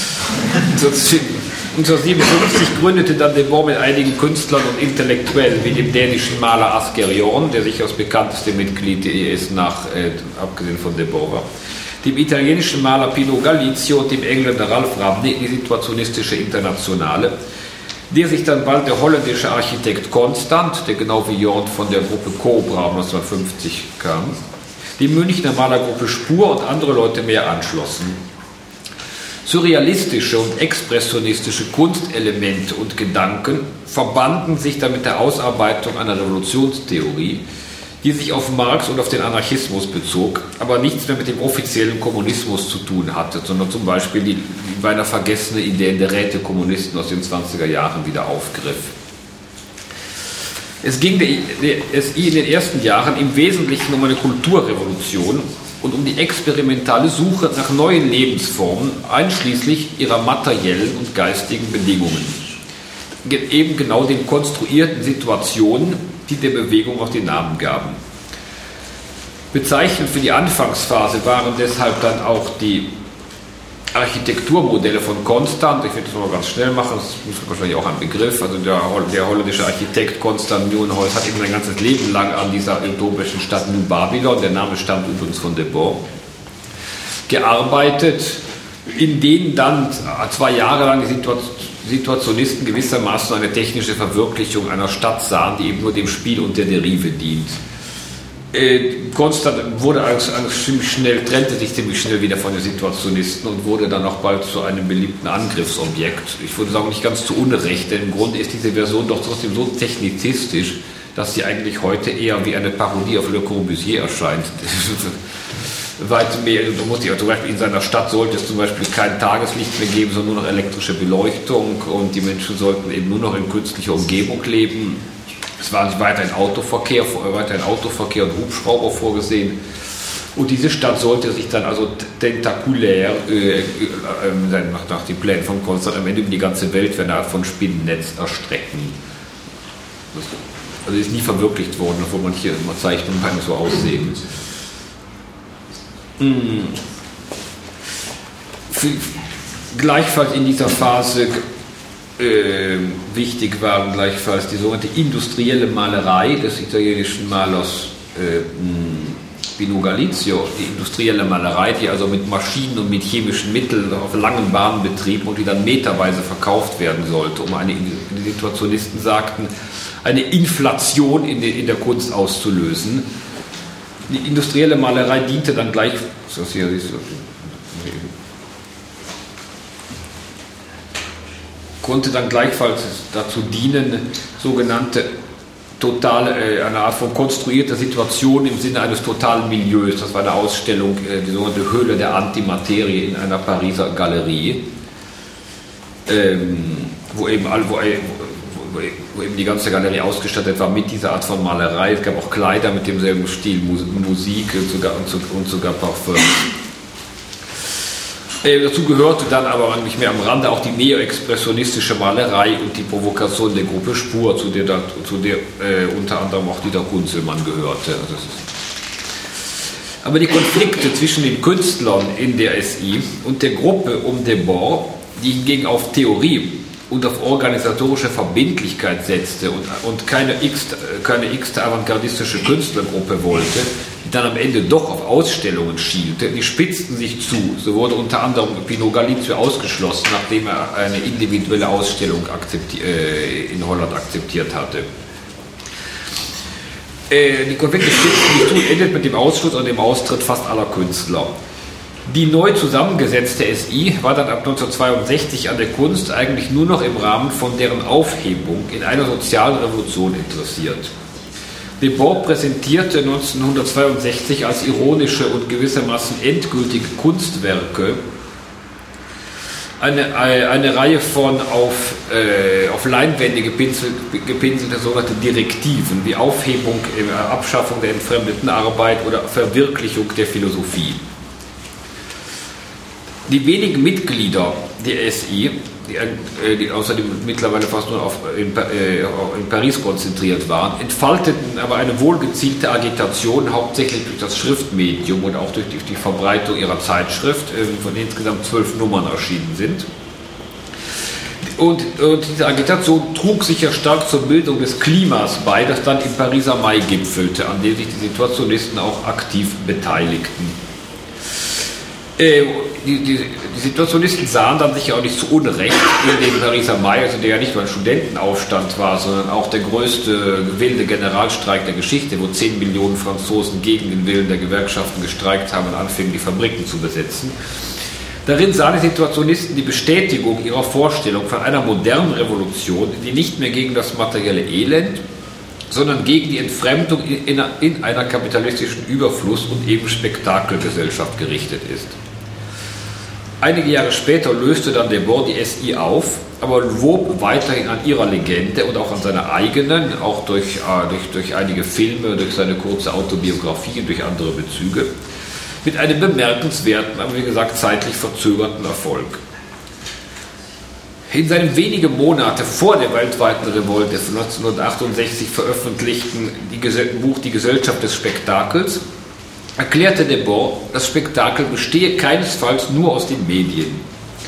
neunzehnhundertsiebenundfünfzig gründete dann Debord mit einigen Künstlern und Intellektuellen, wie dem dänischen Maler Ascarion, der sicher das bekannteste Mitglied ist, nach, äh, abgesehen von Debord war, dem italienischen Maler Pino Galizio und dem Engländer Ralph Rabney, die Situationistische Internationale, der sich dann bald der holländische Architekt Constant, der genau wie Jorn von der Gruppe Cobra neunzehnhundertfünfzig kam, die Münchner Malergruppe Spur und andere Leute mehr anschlossen. Surrealistische und expressionistische Kunstelemente und Gedanken verbanden sich dann mit der Ausarbeitung einer Revolutionstheorie, die sich auf Marx und auf den Anarchismus bezog, aber nichts mehr mit dem offiziellen Kommunismus zu tun hatte, sondern zum Beispiel die, die beinahe vergessene Ideen der Rätekommunisten aus den zwanziger Jahren wieder aufgriff. Es ging der, der, es in den ersten Jahren im Wesentlichen um eine Kulturrevolution und um die experimentale Suche nach neuen Lebensformen, einschließlich ihrer materiellen und geistigen Bedingungen. Eben genau den konstruierten Situationen, die der Bewegung auch den Namen gaben. Bezeichnend für die Anfangsphase waren deshalb dann auch die Architekturmodelle von Constant. Ich werde das mal ganz schnell machen, das ist wahrscheinlich auch ein Begriff. Also der, der holländische Architekt Constant Nieuwenhuis hat eben sein ganzes Leben lang an dieser utopischen Stadt New Babylon, der Name stammt übrigens von Debord, gearbeitet, in denen dann zwei Jahre lang die Situation Situationisten gewissermaßen eine technische Verwirklichung einer Stadt sahen, die eben nur dem Spiel und der Derive dient. Äh, Constant wurde als, als ziemlich schnell, trennte sich ziemlich schnell wieder von den Situationisten und wurde dann auch bald zu einem beliebten Angriffsobjekt. Ich würde sagen, nicht ganz zu Unrecht, denn im Grunde ist diese Version doch trotzdem so technizistisch, dass sie eigentlich heute eher wie eine Parodie auf Le Corbusier erscheint. weit mehr, du musst ja zum Beispiel in seiner Stadt sollte es zum Beispiel kein Tageslicht mehr geben, sondern nur noch elektrische Beleuchtung und die Menschen sollten eben nur noch in künstlicher Umgebung leben. Es war nicht weiterhin Autoverkehr, weiterhin Autoverkehr und Hubschrauber vorgesehen. Und diese Stadt sollte sich dann also tentakulär äh, äh, nach, nach den Plänen von Konstantin am Ende über die ganze Welt für eine Art von Spinnennetz erstrecken. Das, also ist nie verwirklicht worden, obwohl manche Zeichnungen so aussehen. Hm. Für, gleichfalls in dieser Phase äh, wichtig waren gleichfalls die sogenannte industrielle Malerei des italienischen Malers äh, Pino Galizio, die industrielle Malerei, die also mit Maschinen und mit chemischen Mitteln auf langen Bahnen betrieben und die dann meterweise verkauft werden sollte, um eine, die Situationisten sagten, eine Inflation in, die, in der Kunst auszulösen. Die industrielle Malerei diente dann gleich, das hier ist, konnte dann gleichfalls dazu dienen, sogenannte total, äh, eine Art von konstruierter Situation im Sinne eines totalen Milieus. Das war eine Ausstellung, äh, die sogenannte Höhle der Antimaterie in einer Pariser Galerie, ähm, wo, eben all, wo, wo, wo eben die ganze Galerie ausgestattet war mit dieser Art von Malerei. Es gab auch Kleider mit demselben Stil, Musik und sogar, und sogar Parfum. Äh, dazu gehörte dann aber nicht mehr am Rande auch die neoexpressionistische Malerei und die Provokation der Gruppe Spur, zu der, da, zu der äh, unter anderem auch Dieter Kunzelmann gehörte. Also das ist aber die Konflikte zwischen den Künstlern in der S I und der Gruppe um Debord, die hingegen auf Theorie und auf organisatorische Verbindlichkeit setzte und, und keine x keine x avantgardistische Künstlergruppe wollte, die dann am Ende doch auf Ausstellungen schielte, die spitzten sich zu. So wurde unter anderem Pino Galizio ausgeschlossen, nachdem er eine individuelle Ausstellung akzepti- äh, in Holland akzeptiert hatte. Äh, die Konflikte spitzten sich zu und endet mit dem Ausschluss und dem Austritt fast aller Künstler. Die neu zusammengesetzte S I war dann ab neunzehnhundertzweiundsechzig an der Kunst eigentlich nur noch im Rahmen von deren Aufhebung in einer sozialen Revolution interessiert. Debord präsentierte neunzehnhundertzweiundsechzig als ironische und gewissermaßen endgültige Kunstwerke eine, eine Reihe von auf, äh, auf Leinwände gepinselt, gepinselte sogenannte Direktiven, wie Aufhebung, äh, Abschaffung der entfremdeten Arbeit oder Verwirklichung der Philosophie. Die wenigen Mitglieder der S I, die, äh, die außerdem mittlerweile fast nur auf, in, äh, in Paris konzentriert waren, entfalteten aber eine wohlgezielte Agitation, hauptsächlich durch das Schriftmedium und auch durch die, die Verbreitung ihrer Zeitschrift, äh, von denen insgesamt zwölf Nummern erschienen sind. Und, und diese Agitation trug sicher stark zur Bildung des Klimas bei, das dann im Pariser Mai gipfelte, an dem sich die Situationisten auch aktiv beteiligten. Äh, die, die, die Situationisten sahen dann sicher auch nicht zu Unrecht in den Pariser Mai, also der ja nicht nur ein Studentenaufstand war, sondern auch der größte wilde Generalstreik der Geschichte, wo zehn Millionen Franzosen gegen den Willen der Gewerkschaften gestreikt haben und anfingen, die Fabriken zu besetzen. Darin sahen die Situationisten die Bestätigung ihrer Vorstellung von einer modernen Revolution, die nicht mehr gegen das materielle Elend, sondern gegen die Entfremdung in einer, in einer kapitalistischen Überfluss- und eben Spektakelgesellschaft gerichtet ist. Einige Jahre später löste dann Debord die S I auf, aber wob weiterhin an ihrer Legende und auch an seiner eigenen, auch durch, äh, durch, durch einige Filme, durch seine kurze Autobiografie und durch andere Bezüge, mit einem bemerkenswerten, aber wie gesagt zeitlich verzögerten Erfolg. In seinem wenige Monate vor der weltweiten Revolte von neunzehnhundertachtundsechzig veröffentlichten die Buch Die Gesellschaft des Spektakels erklärte Debord, das Spektakel bestehe keinesfalls nur aus den Medien.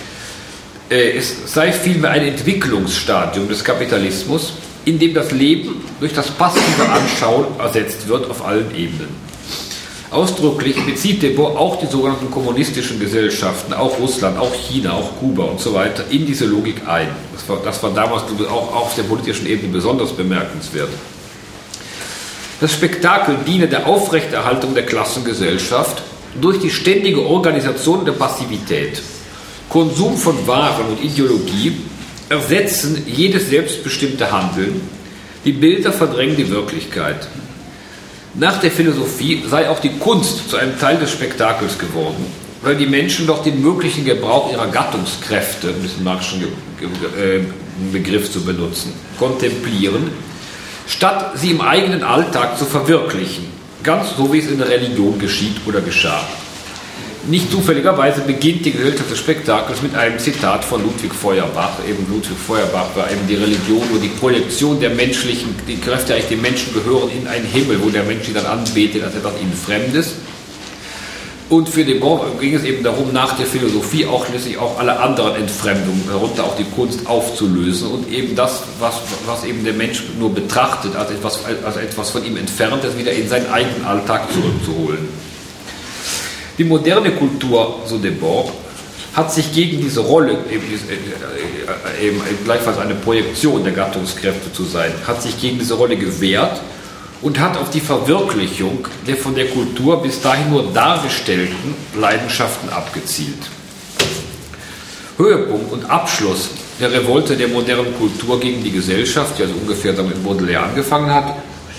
Es sei vielmehr ein Entwicklungsstadium des Kapitalismus, in dem das Leben durch das passive Anschauen ersetzt wird auf allen Ebenen. Ausdrücklich bezieht Debord auch die sogenannten kommunistischen Gesellschaften, auch Russland, auch China, auch Kuba und so weiter, in diese Logik ein. Das war, das war damals auch auf der politischen Ebene besonders bemerkenswert. Das Spektakel diene der Aufrechterhaltung der Klassengesellschaft durch die ständige Organisation der Passivität. Konsum von Waren und Ideologie ersetzen jedes selbstbestimmte Handeln, die Bilder verdrängen die Wirklichkeit. Nach der Philosophie sei auch die Kunst zu einem Teil des Spektakels geworden, weil die Menschen doch den möglichen Gebrauch ihrer Gattungskräfte, um diesen Marxischen äh, Begriff zu benutzen, kontemplieren, statt sie im eigenen Alltag zu verwirklichen, ganz so wie es in der Religion geschieht oder geschah. Nicht zufälligerweise beginnt die Gesellschaft des Spektakels mit einem Zitat von Ludwig Feuerbach. Eben Ludwig Feuerbach war eben die Religion, wo die Projektion der menschlichen, die Kräfte eigentlich dem Menschen gehören in einen Himmel, wo der Mensch sie dann anbetet als etwas ihnen Fremdes. Und für Debord ging es eben darum, nach der Philosophie auch letztlich auch alle anderen Entfremdungen, darunter auch die Kunst, aufzulösen und eben das, was, was eben der Mensch nur betrachtet, als etwas, als etwas von ihm Entferntes, wieder in seinen eigenen Alltag zurückzuholen. Die moderne Kultur, so Debord, hat sich gegen diese Rolle, eben, eben gleichfalls eine Projektion der Gattungskräfte zu sein, hat sich gegen diese Rolle gewehrt und hat auf die Verwirklichung der von der Kultur bis dahin nur dargestellten Leidenschaften abgezielt. Höhepunkt und Abschluss der Revolte der modernen Kultur gegen die Gesellschaft, die also ungefähr damit Baudelaire angefangen hat,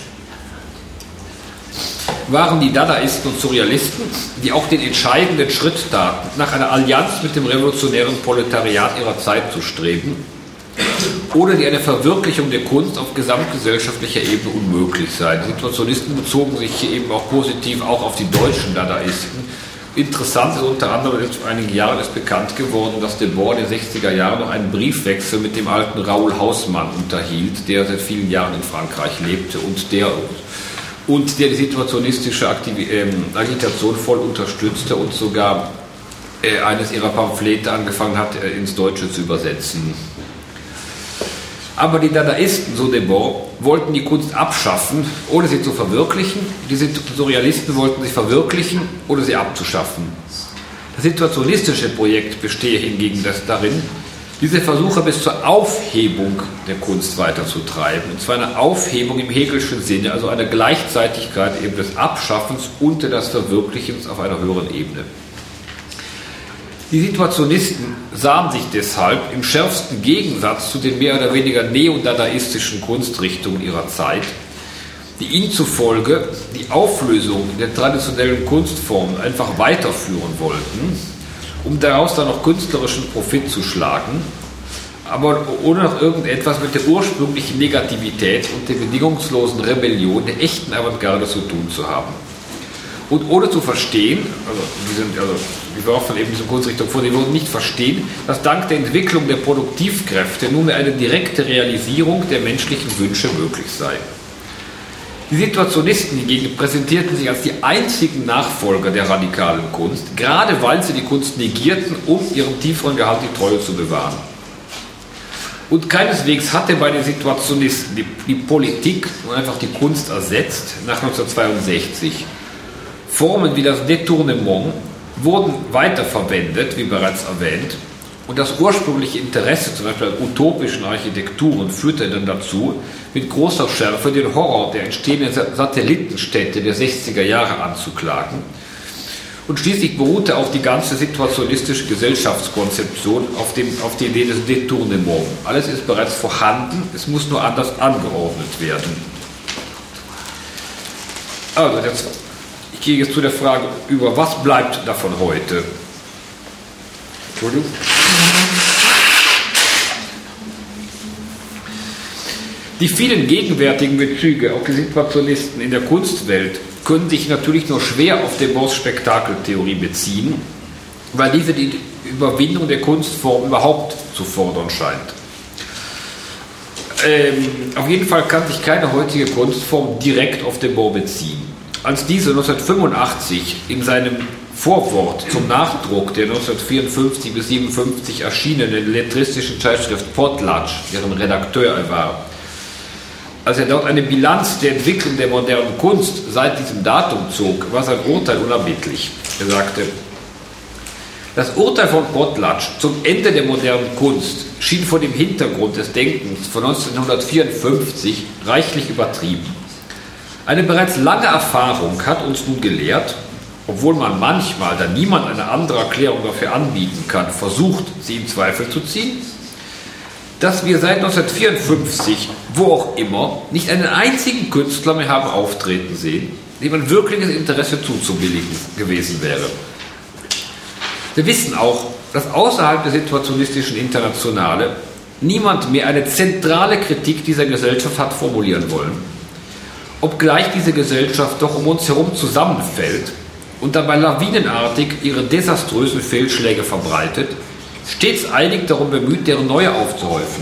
waren die Dadaisten und Surrealisten, die auch den entscheidenden Schritt taten, nach einer Allianz mit dem revolutionären Proletariat ihrer Zeit zu streben, oder die eine Verwirklichung der Kunst auf gesamtgesellschaftlicher Ebene unmöglich sei. Die Situationisten bezogen sich hier eben auch positiv auch auf die deutschen Dadaisten. Interessant ist unter anderem, jetzt vor einigen Jahren ist bekannt geworden, dass Debord in den sechziger Jahren noch einen Briefwechsel mit dem alten Raoul Hausmann unterhielt, der seit vielen Jahren in Frankreich lebte und der und der die situationistische Aktiv- ähm, Agitation voll unterstützte und sogar äh, eines ihrer Pamphlete angefangen hat, äh, ins Deutsche zu übersetzen. Aber die Dadaisten, so Debord, wollten die Kunst abschaffen, ohne sie zu verwirklichen. Die Surrealisten wollten sie verwirklichen, ohne sie abzuschaffen. Das situationistische Projekt bestehe hingegen das darin, diese Versuche bis zur Aufhebung der Kunst weiterzutreiben. Und zwar eine Aufhebung im Hegelschen Sinne, also eine Gleichzeitigkeit eben des Abschaffens und des Verwirklichens auf einer höheren Ebene. Die Situationisten sahen sich deshalb im schärfsten Gegensatz zu den mehr oder weniger neodadaistischen Kunstrichtungen ihrer Zeit, die ihnen zufolge die Auflösung der traditionellen Kunstformen einfach weiterführen wollten, um daraus dann noch künstlerischen Profit zu schlagen, aber ohne noch irgendetwas mit der ursprünglichen Negativität und der bedingungslosen Rebellion der echten Avantgarde zu tun zu haben. Und ohne zu verstehen, also die sind, also die werfen eben diese Kunstrichtung vor, die würden nicht verstehen, dass dank der Entwicklung der Produktivkräfte nunmehr eine direkte Realisierung der menschlichen Wünsche möglich sei. Die Situationisten hingegen präsentierten sich als die einzigen Nachfolger der radikalen Kunst, gerade weil sie die Kunst negierten, um ihrem tieferen Gehalt die Treue zu bewahren. Und keineswegs hatte bei den Situationisten die, die Politik nur einfach die Kunst ersetzt, nach neunzehnhundertzweiundsechzig. Formen wie das Détournement wurden weiterverwendet, wie bereits erwähnt, und das ursprüngliche Interesse, zum Beispiel an utopischen Architekturen, führte dann dazu, mit großer Schärfe den Horror der entstehenden Satellitenstädte der sechziger Jahre anzuklagen. Und schließlich beruhte auch die ganze situationistische Gesellschaftskonzeption auf, dem, auf der Idee des Détournement. Alles ist bereits vorhanden, es muss nur anders angeordnet werden. Also, jetzt, ich gehe jetzt zu der Frage über, was bleibt davon heute? Entschuldigung. Die vielen gegenwärtigen Bezüge auf die Situationisten in der Kunstwelt können sich natürlich nur schwer auf Debords Spektakeltheorie beziehen, weil diese die Überwindung der Kunstform überhaupt zu fordern scheint. Ähm, auf jeden Fall kann sich keine heutige Kunstform direkt auf Debord beziehen. Als diese neunzehnhundertfünfundachtzig in seinem Vorwort zum Nachdruck der neunzehnhundertvierundfünfzig bis siebenundfünfzig erschienenen lettristischen Zeitschrift Potlatch, deren Redakteur er war, als er dort eine Bilanz der Entwicklung der modernen Kunst seit diesem Datum zog, war sein Urteil unerbittlich. Er sagte, das Urteil von Potlatch zum Ende der modernen Kunst schien vor dem Hintergrund des Denkens von neunzehnhundertvierundfünfzig reichlich übertrieben. Eine bereits lange Erfahrung hat uns nun gelehrt, obwohl man manchmal, da niemand eine andere Erklärung dafür anbieten kann, versucht, sie in Zweifel zu ziehen, dass wir seit neunzehnhundertvierundfünfzig, wo auch immer, nicht einen einzigen Künstler mehr haben auftreten sehen, dem ein wirkliches Interesse zuzubilligen gewesen wäre. Wir wissen auch, dass außerhalb der situationistischen Internationale niemand mehr eine zentrale Kritik dieser Gesellschaft hat formulieren wollen, obgleich diese Gesellschaft doch um uns herum zusammenfällt und dabei lawinenartig ihre desaströsen Fehlschläge verbreitet, stets eilig darum bemüht, deren neue aufzuhäufen.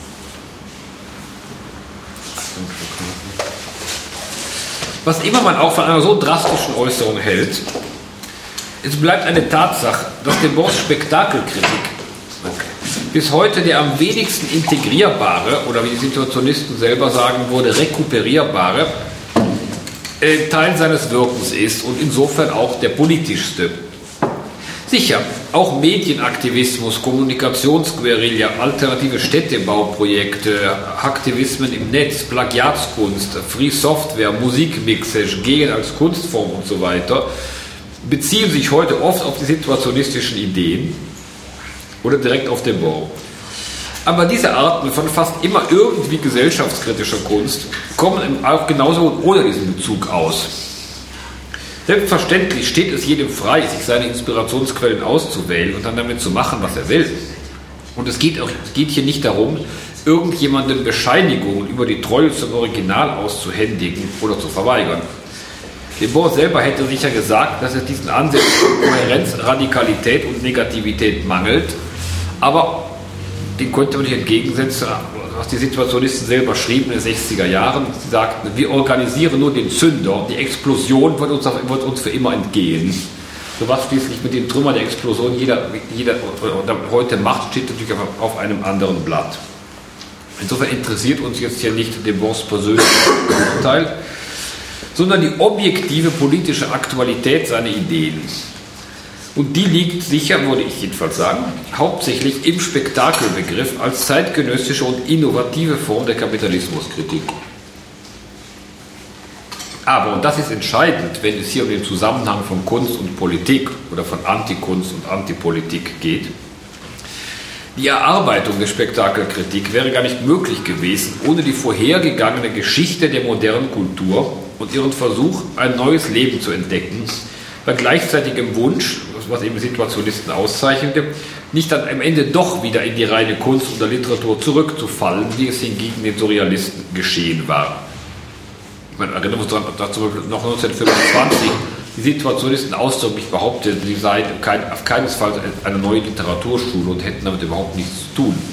Was immer man auch von einer so drastischen Äußerung hält, es bleibt eine Tatsache, dass Debors Spektakelkritik bis heute der am wenigsten integrierbare, oder wie die Situationisten selber sagen würde, rekuperierbare äh, Teil seines Wirkens ist und insofern auch der politischste. Sicher, auch Medienaktivismus, Kommunikationsguerilla, alternative Städtebauprojekte, Aktivismen im Netz, Plagiatskunst, Free Software, Musikmixage, Gehen als Kunstform und so weiter beziehen sich heute oft auf die situationistischen Ideen oder direkt auf den Bau. Aber diese Arten von fast immer irgendwie gesellschaftskritischer Kunst kommen auch genauso ohne diesen Bezug aus. Selbstverständlich steht es jedem frei, sich seine Inspirationsquellen auszuwählen und dann damit zu machen, was er will. Und es geht, auch, es geht hier nicht darum, irgendjemandem Bescheinigungen über die Treue zum Original auszuhändigen oder zu verweigern. Debord selber hätte sicher gesagt, dass es diesen Ansätzen Kohärenz, Radikalität und Negativität mangelt, aber den konnte man nicht entgegensetzen, was die Situationisten selber schrieben in den sechziger Jahren. Sie sagten, wir organisieren nur den Zünder, die Explosion wird uns, wird uns für immer entgehen. So was schließlich mit den Trümmern der Explosion jeder, jeder heute macht, steht natürlich auf einem anderen Blatt. Insofern interessiert uns jetzt hier nicht Debords persönliches Urteil, sondern die objektive politische Aktualität seiner Ideen. Und die liegt sicher, würde ich jedenfalls sagen, hauptsächlich im Spektakelbegriff als zeitgenössische und innovative Form der Kapitalismuskritik. Aber, und das ist entscheidend, wenn es hier um den Zusammenhang von Kunst und Politik oder von Antikunst und Antipolitik geht, die Erarbeitung der Spektakelkritik wäre gar nicht möglich gewesen, ohne die vorhergegangene Geschichte der modernen Kultur und ihren Versuch, ein neues Leben zu entdecken, bei gleichzeitigem Wunsch, was eben Situationisten auszeichnete, nicht dann am Ende doch wieder in die reine Kunst oder Literatur zurückzufallen, wie es hingegen den Surrealisten geschehen war. Man erinnert uns daran, dass zum Beispiel noch neunzehnhundertfünfundzwanzig die Situationisten ausdrücklich behaupteten, sie seien kein, auf keinen Fall eine neue Literaturschule und hätten damit überhaupt nichts zu tun.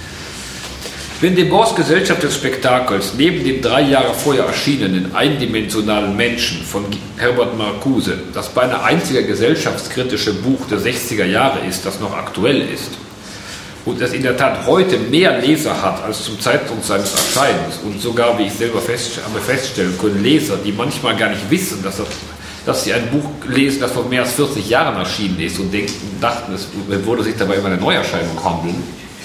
Wenn Debords Gesellschaft des Spektakels neben dem drei Jahre vorher erschienenen eindimensionalen Menschen von Herbert Marcuse das beinahe einzige gesellschaftskritische Buch der sechziger Jahre ist, das noch aktuell ist, und es in der Tat heute mehr Leser hat als zum Zeitpunkt seines Erscheinens und sogar, wie ich selber fest, habe feststellen können, Leser, die manchmal gar nicht wissen, dass, das, dass sie ein Buch lesen, das vor mehr als vierzig Jahren erschienen ist und denken, dachten, es würde sich dabei um eine Neuerscheinung handeln.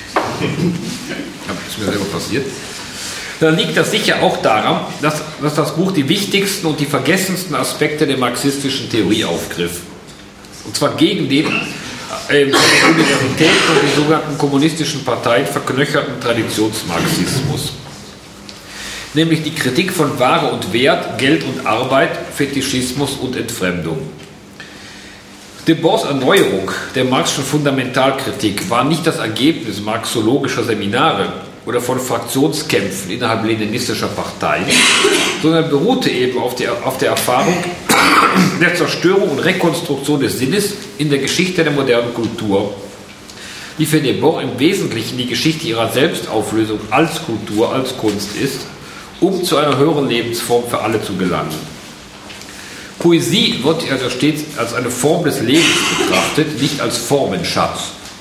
Das ist mir selber passiert. Dann liegt das sicher auch daran, dass, dass das Buch die wichtigsten und die vergessensten Aspekte der marxistischen Theorie aufgriff. Und zwar gegen den äh, von den Universitäten und den sogenannten kommunistischen Parteien verknöcherten Traditionsmarxismus. Nämlich die Kritik von Ware und Wert, Geld und Arbeit, Fetischismus und Entfremdung. Debords Erneuerung der Marxischen Fundamentalkritik war nicht das Ergebnis marxologischer Seminare oder von Fraktionskämpfen innerhalb leninistischer Parteien, sondern beruhte eben auf der, auf der Erfahrung der Zerstörung und Rekonstruktion des Sinnes in der Geschichte der modernen Kultur, die für Debord im Wesentlichen die Geschichte ihrer Selbstauflösung als Kultur, als Kunst ist, um zu einer höheren Lebensform für alle zu gelangen. Poesie wird also stets als eine Form des Lebens betrachtet, nicht als Formenschatz.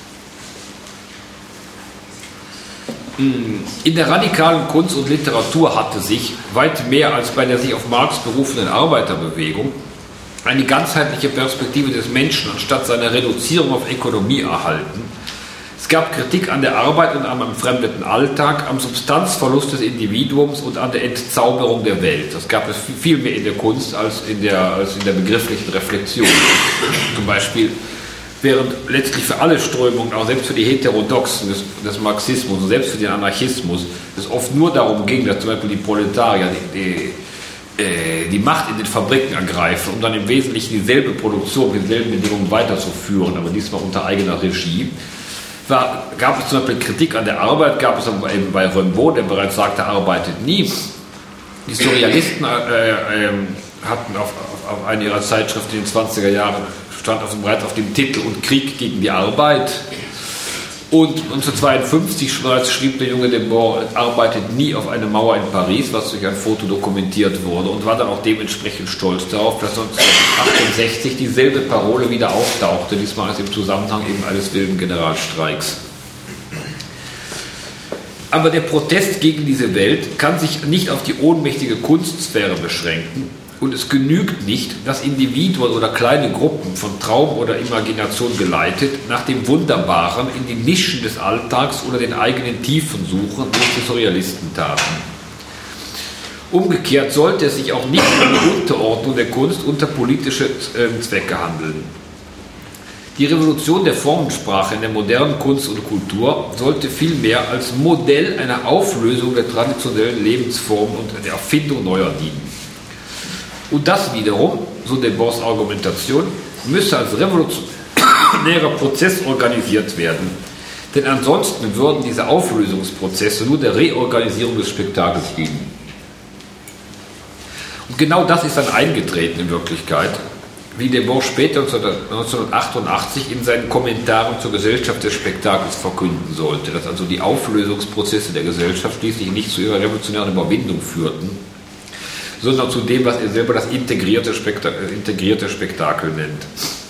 In der radikalen Kunst und Literatur hatte sich, weit mehr als bei der sich auf Marx berufenen Arbeiterbewegung, eine ganzheitliche Perspektive des Menschen anstatt seiner Reduzierung auf Ökonomie erhalten. Es gab Kritik an der Arbeit und am entfremdeten Alltag, am Substanzverlust des Individuums und an der Entzauberung der Welt. Das gab es viel mehr in der Kunst als in der, als in der begrifflichen Reflexion. Zum Beispiel, während letztlich für alle Strömungen, auch selbst für die Heterodoxen des, des Marxismus und selbst für den Anarchismus, es oft nur darum ging, dass zum Beispiel die Proletarier die, die, äh, die Macht in den Fabriken ergreifen, um dann im Wesentlichen dieselbe Produktion mit denselben Bedingungen weiterzuführen, aber diesmal unter eigener Regie. War, gab es zum Beispiel Kritik an der Arbeit, gab es eben bei Rimbaud, der bereits sagte, arbeitet nie. Die Surrealisten äh, äh, hatten auf, auf, auf einer ihrer Zeitschriften in den zwanziger Jahren, stand auf dem Brett auf dem Titel und Krieg gegen die Arbeit. Und neunzehnhundertzweiundfünfzig schrieb der junge Debord, arbeitet nie auf eine Mauer in Paris, was durch ein Foto dokumentiert wurde, und war dann auch dementsprechend stolz darauf, dass neunzehnhundertachtundsechzig dieselbe Parole wieder auftauchte, diesmal als im Zusammenhang eben eines wilden Generalstreiks. Aber der Protest gegen diese Welt kann sich nicht auf die ohnmächtige Kunstsphäre beschränken, und es genügt nicht, dass Individuen oder kleine Gruppen von Traum oder Imagination geleitet nach dem Wunderbaren in die Nischen des Alltags oder den eigenen Tiefen suchen, wie es die Surrealisten taten. Umgekehrt sollte es sich auch nicht um die Unterordnung der Kunst unter politische äh, Zwecke handeln. Die Revolution der Formensprache in der modernen Kunst und Kultur sollte vielmehr als Modell einer Auflösung der traditionellen Lebensformen und der Erfindung neuer dienen. Und das wiederum, so Debords Argumentation, müsse als revolutionärer Prozess organisiert werden. Denn ansonsten würden diese Auflösungsprozesse nur der Reorganisierung des Spektakels dienen. Und genau das ist dann eingetreten in Wirklichkeit, wie Debord später neunzehnhundertachtundachtzig in seinen Kommentaren zur Gesellschaft des Spektakels verkünden sollte, dass also die Auflösungsprozesse der Gesellschaft schließlich nicht zu ihrer revolutionären Überwindung führten, sondern zu dem, was er selber das integrierte Spektakel, integrierte Spektakel nennt.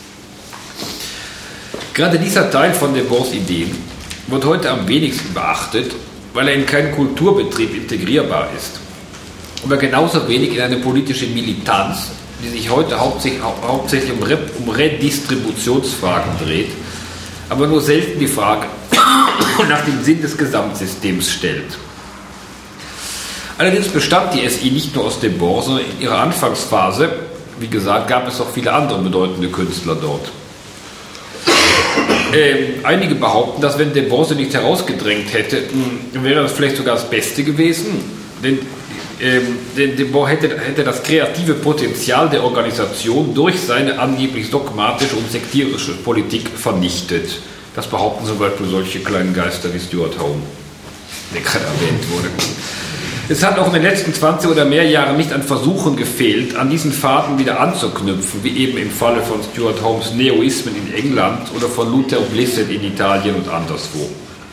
Gerade dieser Teil von Debords Ideen wird heute am wenigsten beachtet, weil er in keinen Kulturbetrieb integrierbar ist. Aber genauso wenig in eine politische Militanz, die sich heute hauptsächlich, hauptsächlich um, Re, um Redistributionsfragen dreht, aber nur selten die Frage nach dem Sinn des Gesamtsystems stellt. Allerdings bestand die S I nicht nur aus Debord, sondern in ihrer Anfangsphase, wie gesagt, gab es auch viele andere bedeutende Künstler dort. Ähm, einige behaupten, dass wenn Debord sie nicht herausgedrängt hätte, mh, wäre das vielleicht sogar das Beste gewesen, denn, ähm, denn Debord hätte, hätte das kreative Potenzial der Organisation durch seine angeblich dogmatische und sektierische Politik vernichtet. Das behaupten zum Beispiel solche kleinen Geister wie Stuart Home, der gerade erwähnt wurde. Es hat auch in den letzten zwanzig oder mehr Jahren nicht an Versuchen gefehlt, an diesen Faden wieder anzuknüpfen, wie eben im Falle von Stuart Homes Neoismen in England oder von Luther Blissett in Italien und anderswo.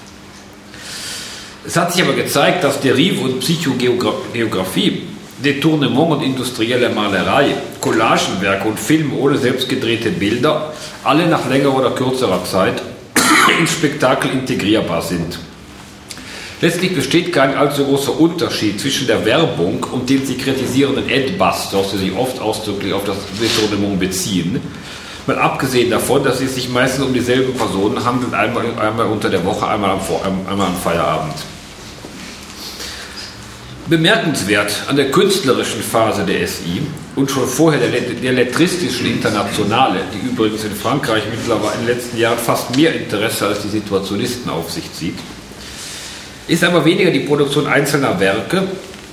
Es hat sich aber gezeigt, dass Derive und Psychogeographie, Detournement und industrielle Malerei, Collagenwerke und Filme ohne selbst gedrehte Bilder alle nach längerer oder kürzerer Zeit ins Spektakel integrierbar sind. Letztlich besteht kein allzu großer Unterschied zwischen der Werbung und den sie kritisierenden Adbusters, die sich oft ausdrücklich auf das Detournement beziehen, mal abgesehen davon, dass es sich meistens um dieselben Personen handelt, einmal, einmal unter der Woche, einmal am, Vor- einmal am Feierabend. Bemerkenswert an der künstlerischen Phase der S I und schon vorher der, der lettristischen Internationale, die übrigens in Frankreich mittlerweile in den letzten Jahren fast mehr Interesse als die Situationisten auf sich zieht, ist aber weniger die Produktion einzelner Werke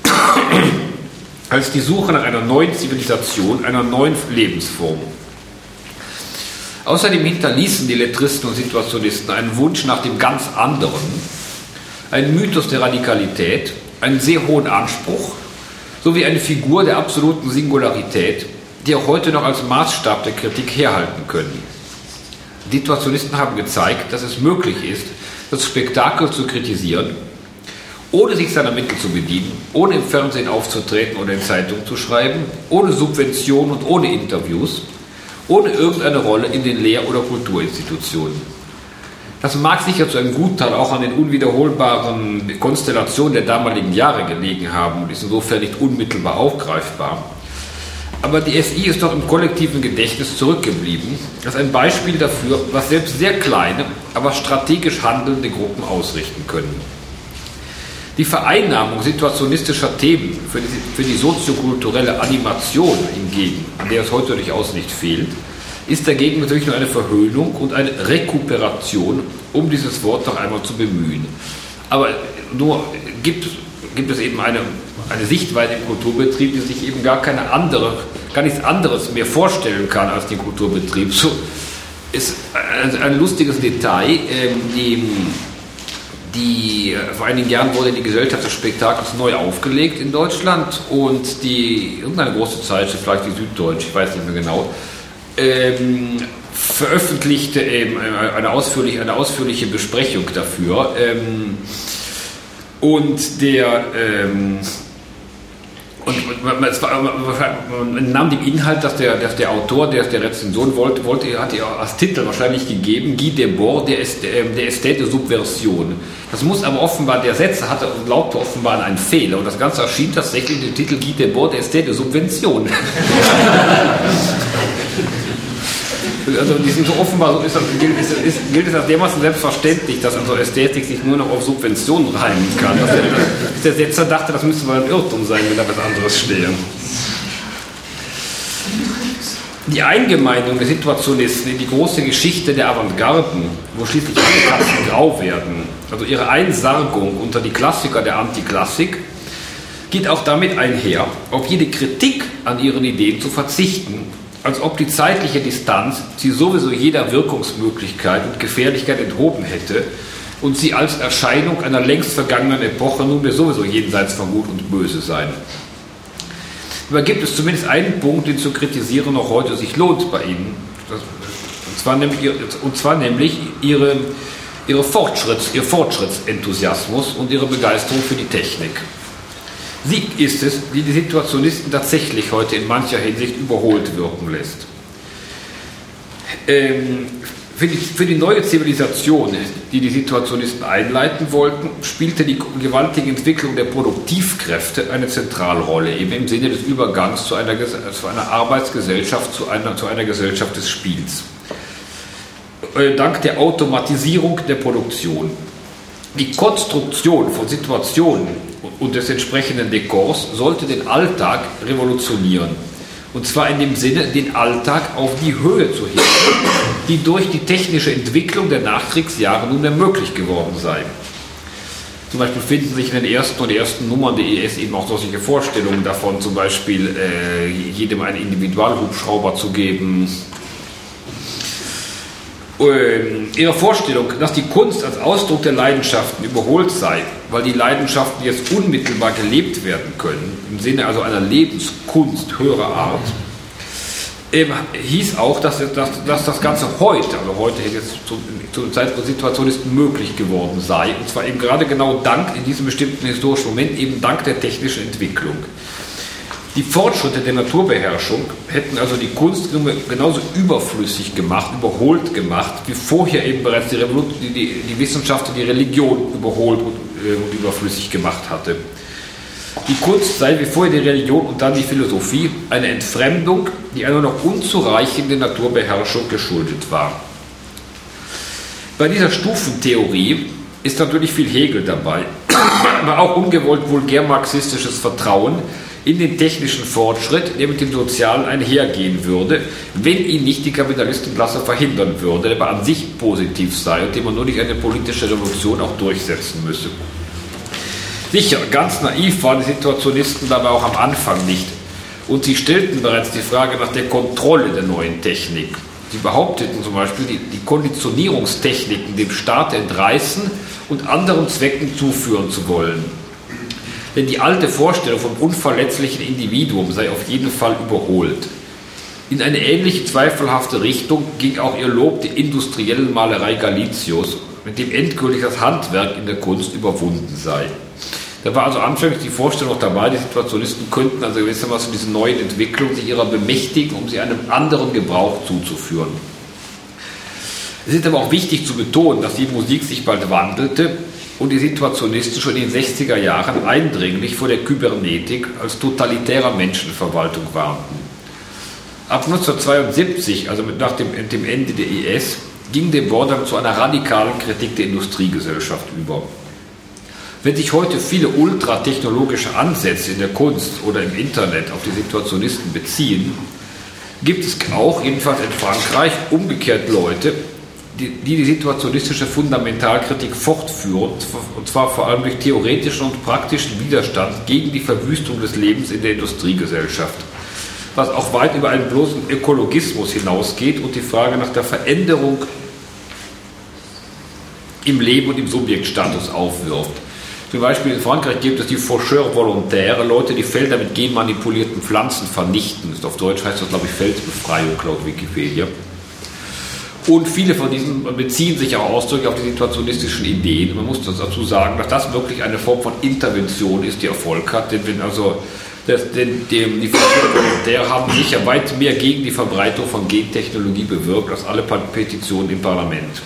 als die Suche nach einer neuen Zivilisation, einer neuen Lebensform. Außerdem hinterließen die Lettristen und Situationisten einen Wunsch nach dem ganz anderen, einen Mythos der Radikalität, einen sehr hohen Anspruch, sowie eine Figur der absoluten Singularität, die auch heute noch als Maßstab der Kritik herhalten können. Die Situationisten haben gezeigt, dass es möglich ist, das Spektakel zu kritisieren, ohne sich seiner Mittel zu bedienen, ohne im Fernsehen aufzutreten oder in Zeitungen zu schreiben, ohne Subventionen und ohne Interviews, ohne irgendeine Rolle in den Lehr- oder Kulturinstitutionen. Das mag sicher zu einem Gutteil auch an den unwiederholbaren Konstellationen der damaligen Jahre gelegen haben und ist insofern nicht unmittelbar aufgreifbar. Aber die S I ist doch im kollektiven Gedächtnis zurückgeblieben, als ein Beispiel dafür, was selbst sehr kleine, aber strategisch handelnde Gruppen ausrichten können. Die Vereinnahmung situationistischer Themen für die, für die soziokulturelle Animation hingegen, an der es heute durchaus nicht fehlt, ist dagegen natürlich nur eine Verhöhnung und eine Rekuperation, um dieses Wort noch einmal zu bemühen. Aber nur gibt, gibt es eben eine, eine Sichtweise im Kulturbetrieb, die sich eben gar keine andere, gar nichts anderes mehr vorstellen kann als den Kulturbetrieb. So ist ein, ein lustiges Detail, ähm, die, die vor einigen Jahren wurde die Gesellschaft des Spektakels neu aufgelegt in Deutschland und die, irgendeine große Zeitschrift, vielleicht die Süddeutsche, ich weiß nicht mehr genau, ähm, veröffentlichte eben eine ausführliche, eine ausführliche Besprechung dafür. Ähm, und der ähm, und man, man, man nahm den Inhalt, dass der, dass der Autor, der, der Rezension wollte, wollte, hat er als Titel wahrscheinlich gegeben, Guy Debord, der, der Ästhet der Subversion. Das muss aber offenbar, der Setzer hatte und glaubte offenbar an einen Fehler und das Ganze erschien tatsächlich den Titel Guy Debord, der Ästhet der Subvention. Also die sind so offenbar, so ist das, gilt, ist, ist, gilt es als dermaßen selbstverständlich, dass also Ästhetik sich nur noch auf Subventionen reimen kann. Dass der, dass der Setzer dachte, das müsste mal ein Irrtum sein, wenn da was anderes stehe. Die Eingemeindung der Situationisten in die große Geschichte der Avantgarden, wo schließlich alle Katzen grau werden, also ihre Einsargung unter die Klassiker der Antiklassik, geht auch damit einher, auf jede Kritik an ihren Ideen zu verzichten, als ob die zeitliche Distanz sie sowieso jeder Wirkungsmöglichkeit und Gefährlichkeit enthoben hätte und sie als Erscheinung einer längst vergangenen Epoche nunmehr sowieso jenseits von Gut und Böse seien. Aber gibt es zumindest einen Punkt, den zu kritisieren noch heute sich lohnt bei Ihnen, und zwar nämlich, und zwar nämlich ihre, ihre Fortschritts, ihr Fortschrittsenthusiasmus und ihre Begeisterung für die Technik. Sie ist es, die die Situationisten tatsächlich heute in mancher Hinsicht überholt wirken lässt. Ähm, für, die, für die neue Zivilisation, die die Situationisten einleiten wollten, spielte die gewaltige Entwicklung der Produktivkräfte eine Zentralrolle, eben im Sinne des Übergangs zu einer, zu einer Arbeitsgesellschaft, zu einer, zu einer Gesellschaft des Spiels. Äh, dank der Automatisierung der Produktion. Die Konstruktion von Situationen und des entsprechenden Dekors sollte den Alltag revolutionieren. Und zwar in dem Sinne, den Alltag auf die Höhe zu heben, die durch die technische Entwicklung der Nachkriegsjahre nunmehr möglich geworden sei. Zum Beispiel finden sich in den ersten und ersten Nummern der E S eben auch solche Vorstellungen davon, zum Beispiel äh, jedem einen Individualhubschrauber zu geben. Ihre Vorstellung, dass die Kunst als Ausdruck der Leidenschaften überholt sei, weil die Leidenschaften jetzt unmittelbar gelebt werden können, im Sinne also einer Lebenskunst höherer Art, ähm, hieß auch, dass, dass, dass das Ganze heute, also heute jetzt zu, zu der Zeit, wo die Situation ist, möglich geworden sei, und zwar eben gerade genau dank, in diesem bestimmten historischen Moment, eben dank der technischen Entwicklung. Die Fortschritte der Naturbeherrschung hätten also die Kunst genauso überflüssig gemacht, überholt gemacht, wie vorher eben bereits die, Revolut- die, die, die Wissenschaft die Religion überholt und, äh, und überflüssig gemacht hatte. Die Kunst sei wie vorher die Religion und dann die Philosophie eine Entfremdung, die einer noch unzureichenden Naturbeherrschung geschuldet war. Bei dieser Stufentheorie ist natürlich viel Hegel dabei, aber auch ungewollt vulgär-marxistisches Vertrauen in den technischen Fortschritt, der mit dem Sozialen einhergehen würde, wenn ihn nicht die Kapitalistenklasse verhindern würde, der aber an sich positiv sei und den man nur durch eine politische Revolution auch durchsetzen müsse. Sicher, ganz naiv waren die Situationisten dabei auch am Anfang nicht. Und sie stellten bereits die Frage nach der Kontrolle der neuen Technik. Sie behaupteten zum Beispiel, die, die Konditionierungstechniken dem Staat entreißen und anderen Zwecken zuführen zu wollen. Denn die alte Vorstellung vom unverletzlichen Individuum sei auf jeden Fall überholt. In eine ähnliche zweifelhafte Richtung ging auch ihr Lob der industriellen Malerei Galicios, mit dem endgültig das Handwerk in der Kunst überwunden sei. Da war also anfänglich die Vorstellung noch dabei, die Situationisten könnten also gewissermaßen diese neuen Entwicklungen sich ihrer bemächtigen, um sie einem anderen Gebrauch zuzuführen. Es ist aber auch wichtig zu betonen, dass die Musik sich bald wandelte und die Situationisten schon in den sechziger Jahren eindringlich vor der Kybernetik als totalitärer Menschenverwaltung warnten. Ab neunzehnhundertzweiundsiebzig, also nach dem, dem Ende der E S, ging Debord dann zu einer radikalen Kritik der Industriegesellschaft über. Wenn sich heute viele ultratechnologische Ansätze in der Kunst oder im Internet auf die Situationisten beziehen, gibt es auch, jedenfalls in Frankreich, umgekehrt Leute, die die situationistische Fundamentalkritik fortführen, und zwar vor allem durch theoretischen und praktischen Widerstand gegen die Verwüstung des Lebens in der Industriegesellschaft, was auch weit über einen bloßen Ökologismus hinausgeht und die Frage nach der Veränderung im Leben und im Subjektstatus aufwirft. Zum Beispiel in Frankreich gibt es die Faucheurs volontaires, Leute, die Felder mit genmanipulierten Pflanzen vernichten. Auf Deutsch heißt das, glaube ich, Feldbefreiung, laut Wikipedia. Und viele von diesen beziehen sich auch ausdrücklich auf die situationistischen Ideen. Man muss dazu sagen, dass das wirklich eine Form von Intervention ist, die Erfolg hat. Denn wenn also das, denn, dem, die Volontäre haben sicher weit mehr gegen die Verbreitung von Gentechnologie bewirkt als alle Petitionen im Parlament.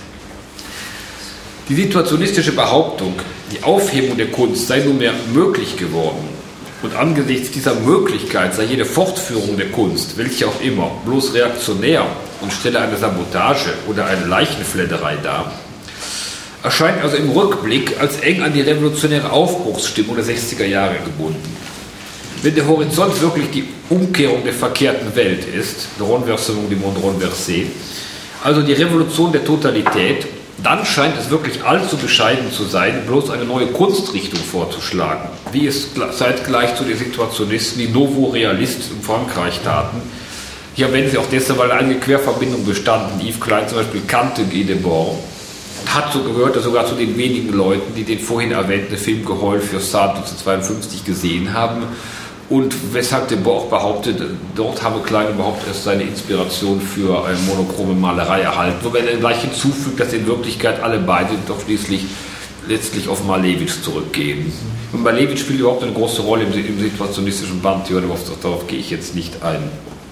Die situationistische Behauptung, die Aufhebung der Kunst sei nunmehr möglich geworden und angesichts dieser Möglichkeit sei jede Fortführung der Kunst, welche auch immer, bloß reaktionär und stelle eine Sabotage oder eine Leichenfledderei dar, erscheint also im Rückblick als eng an die revolutionäre Aufbruchsstimmung der sechziger Jahre gebunden. Wenn der Horizont wirklich die Umkehrung der verkehrten Welt ist, le renversement du monde renversé, also die Revolution der Totalität, dann scheint es wirklich allzu bescheiden zu sein, bloß eine neue Kunstrichtung vorzuschlagen, wie es zeitgleich zu den Situationisten, die Nouveau Realistes in Frankreich taten. Hier erwähnen sie auch deshalb, weil eine Querverbindung bestanden. Yves Klein zum Beispiel kannte Guy Debord und hat so gehört, sogar zu den wenigen Leuten, die den vorhin erwähnten Film Geheul für Sade neunzehnhundertzweiundfünfzig gesehen haben. Und weshalb Debord auch behauptet, dort habe Klein überhaupt erst seine Inspiration für eine monochrome Malerei erhalten. Wobei er gleich hinzufügt, dass in Wirklichkeit alle beide doch schließlich letztlich auf Malevich zurückgehen. Und Malevich spielt überhaupt eine große Rolle im, im situationistischen Pantheon, aber darauf gehe ich jetzt nicht ein.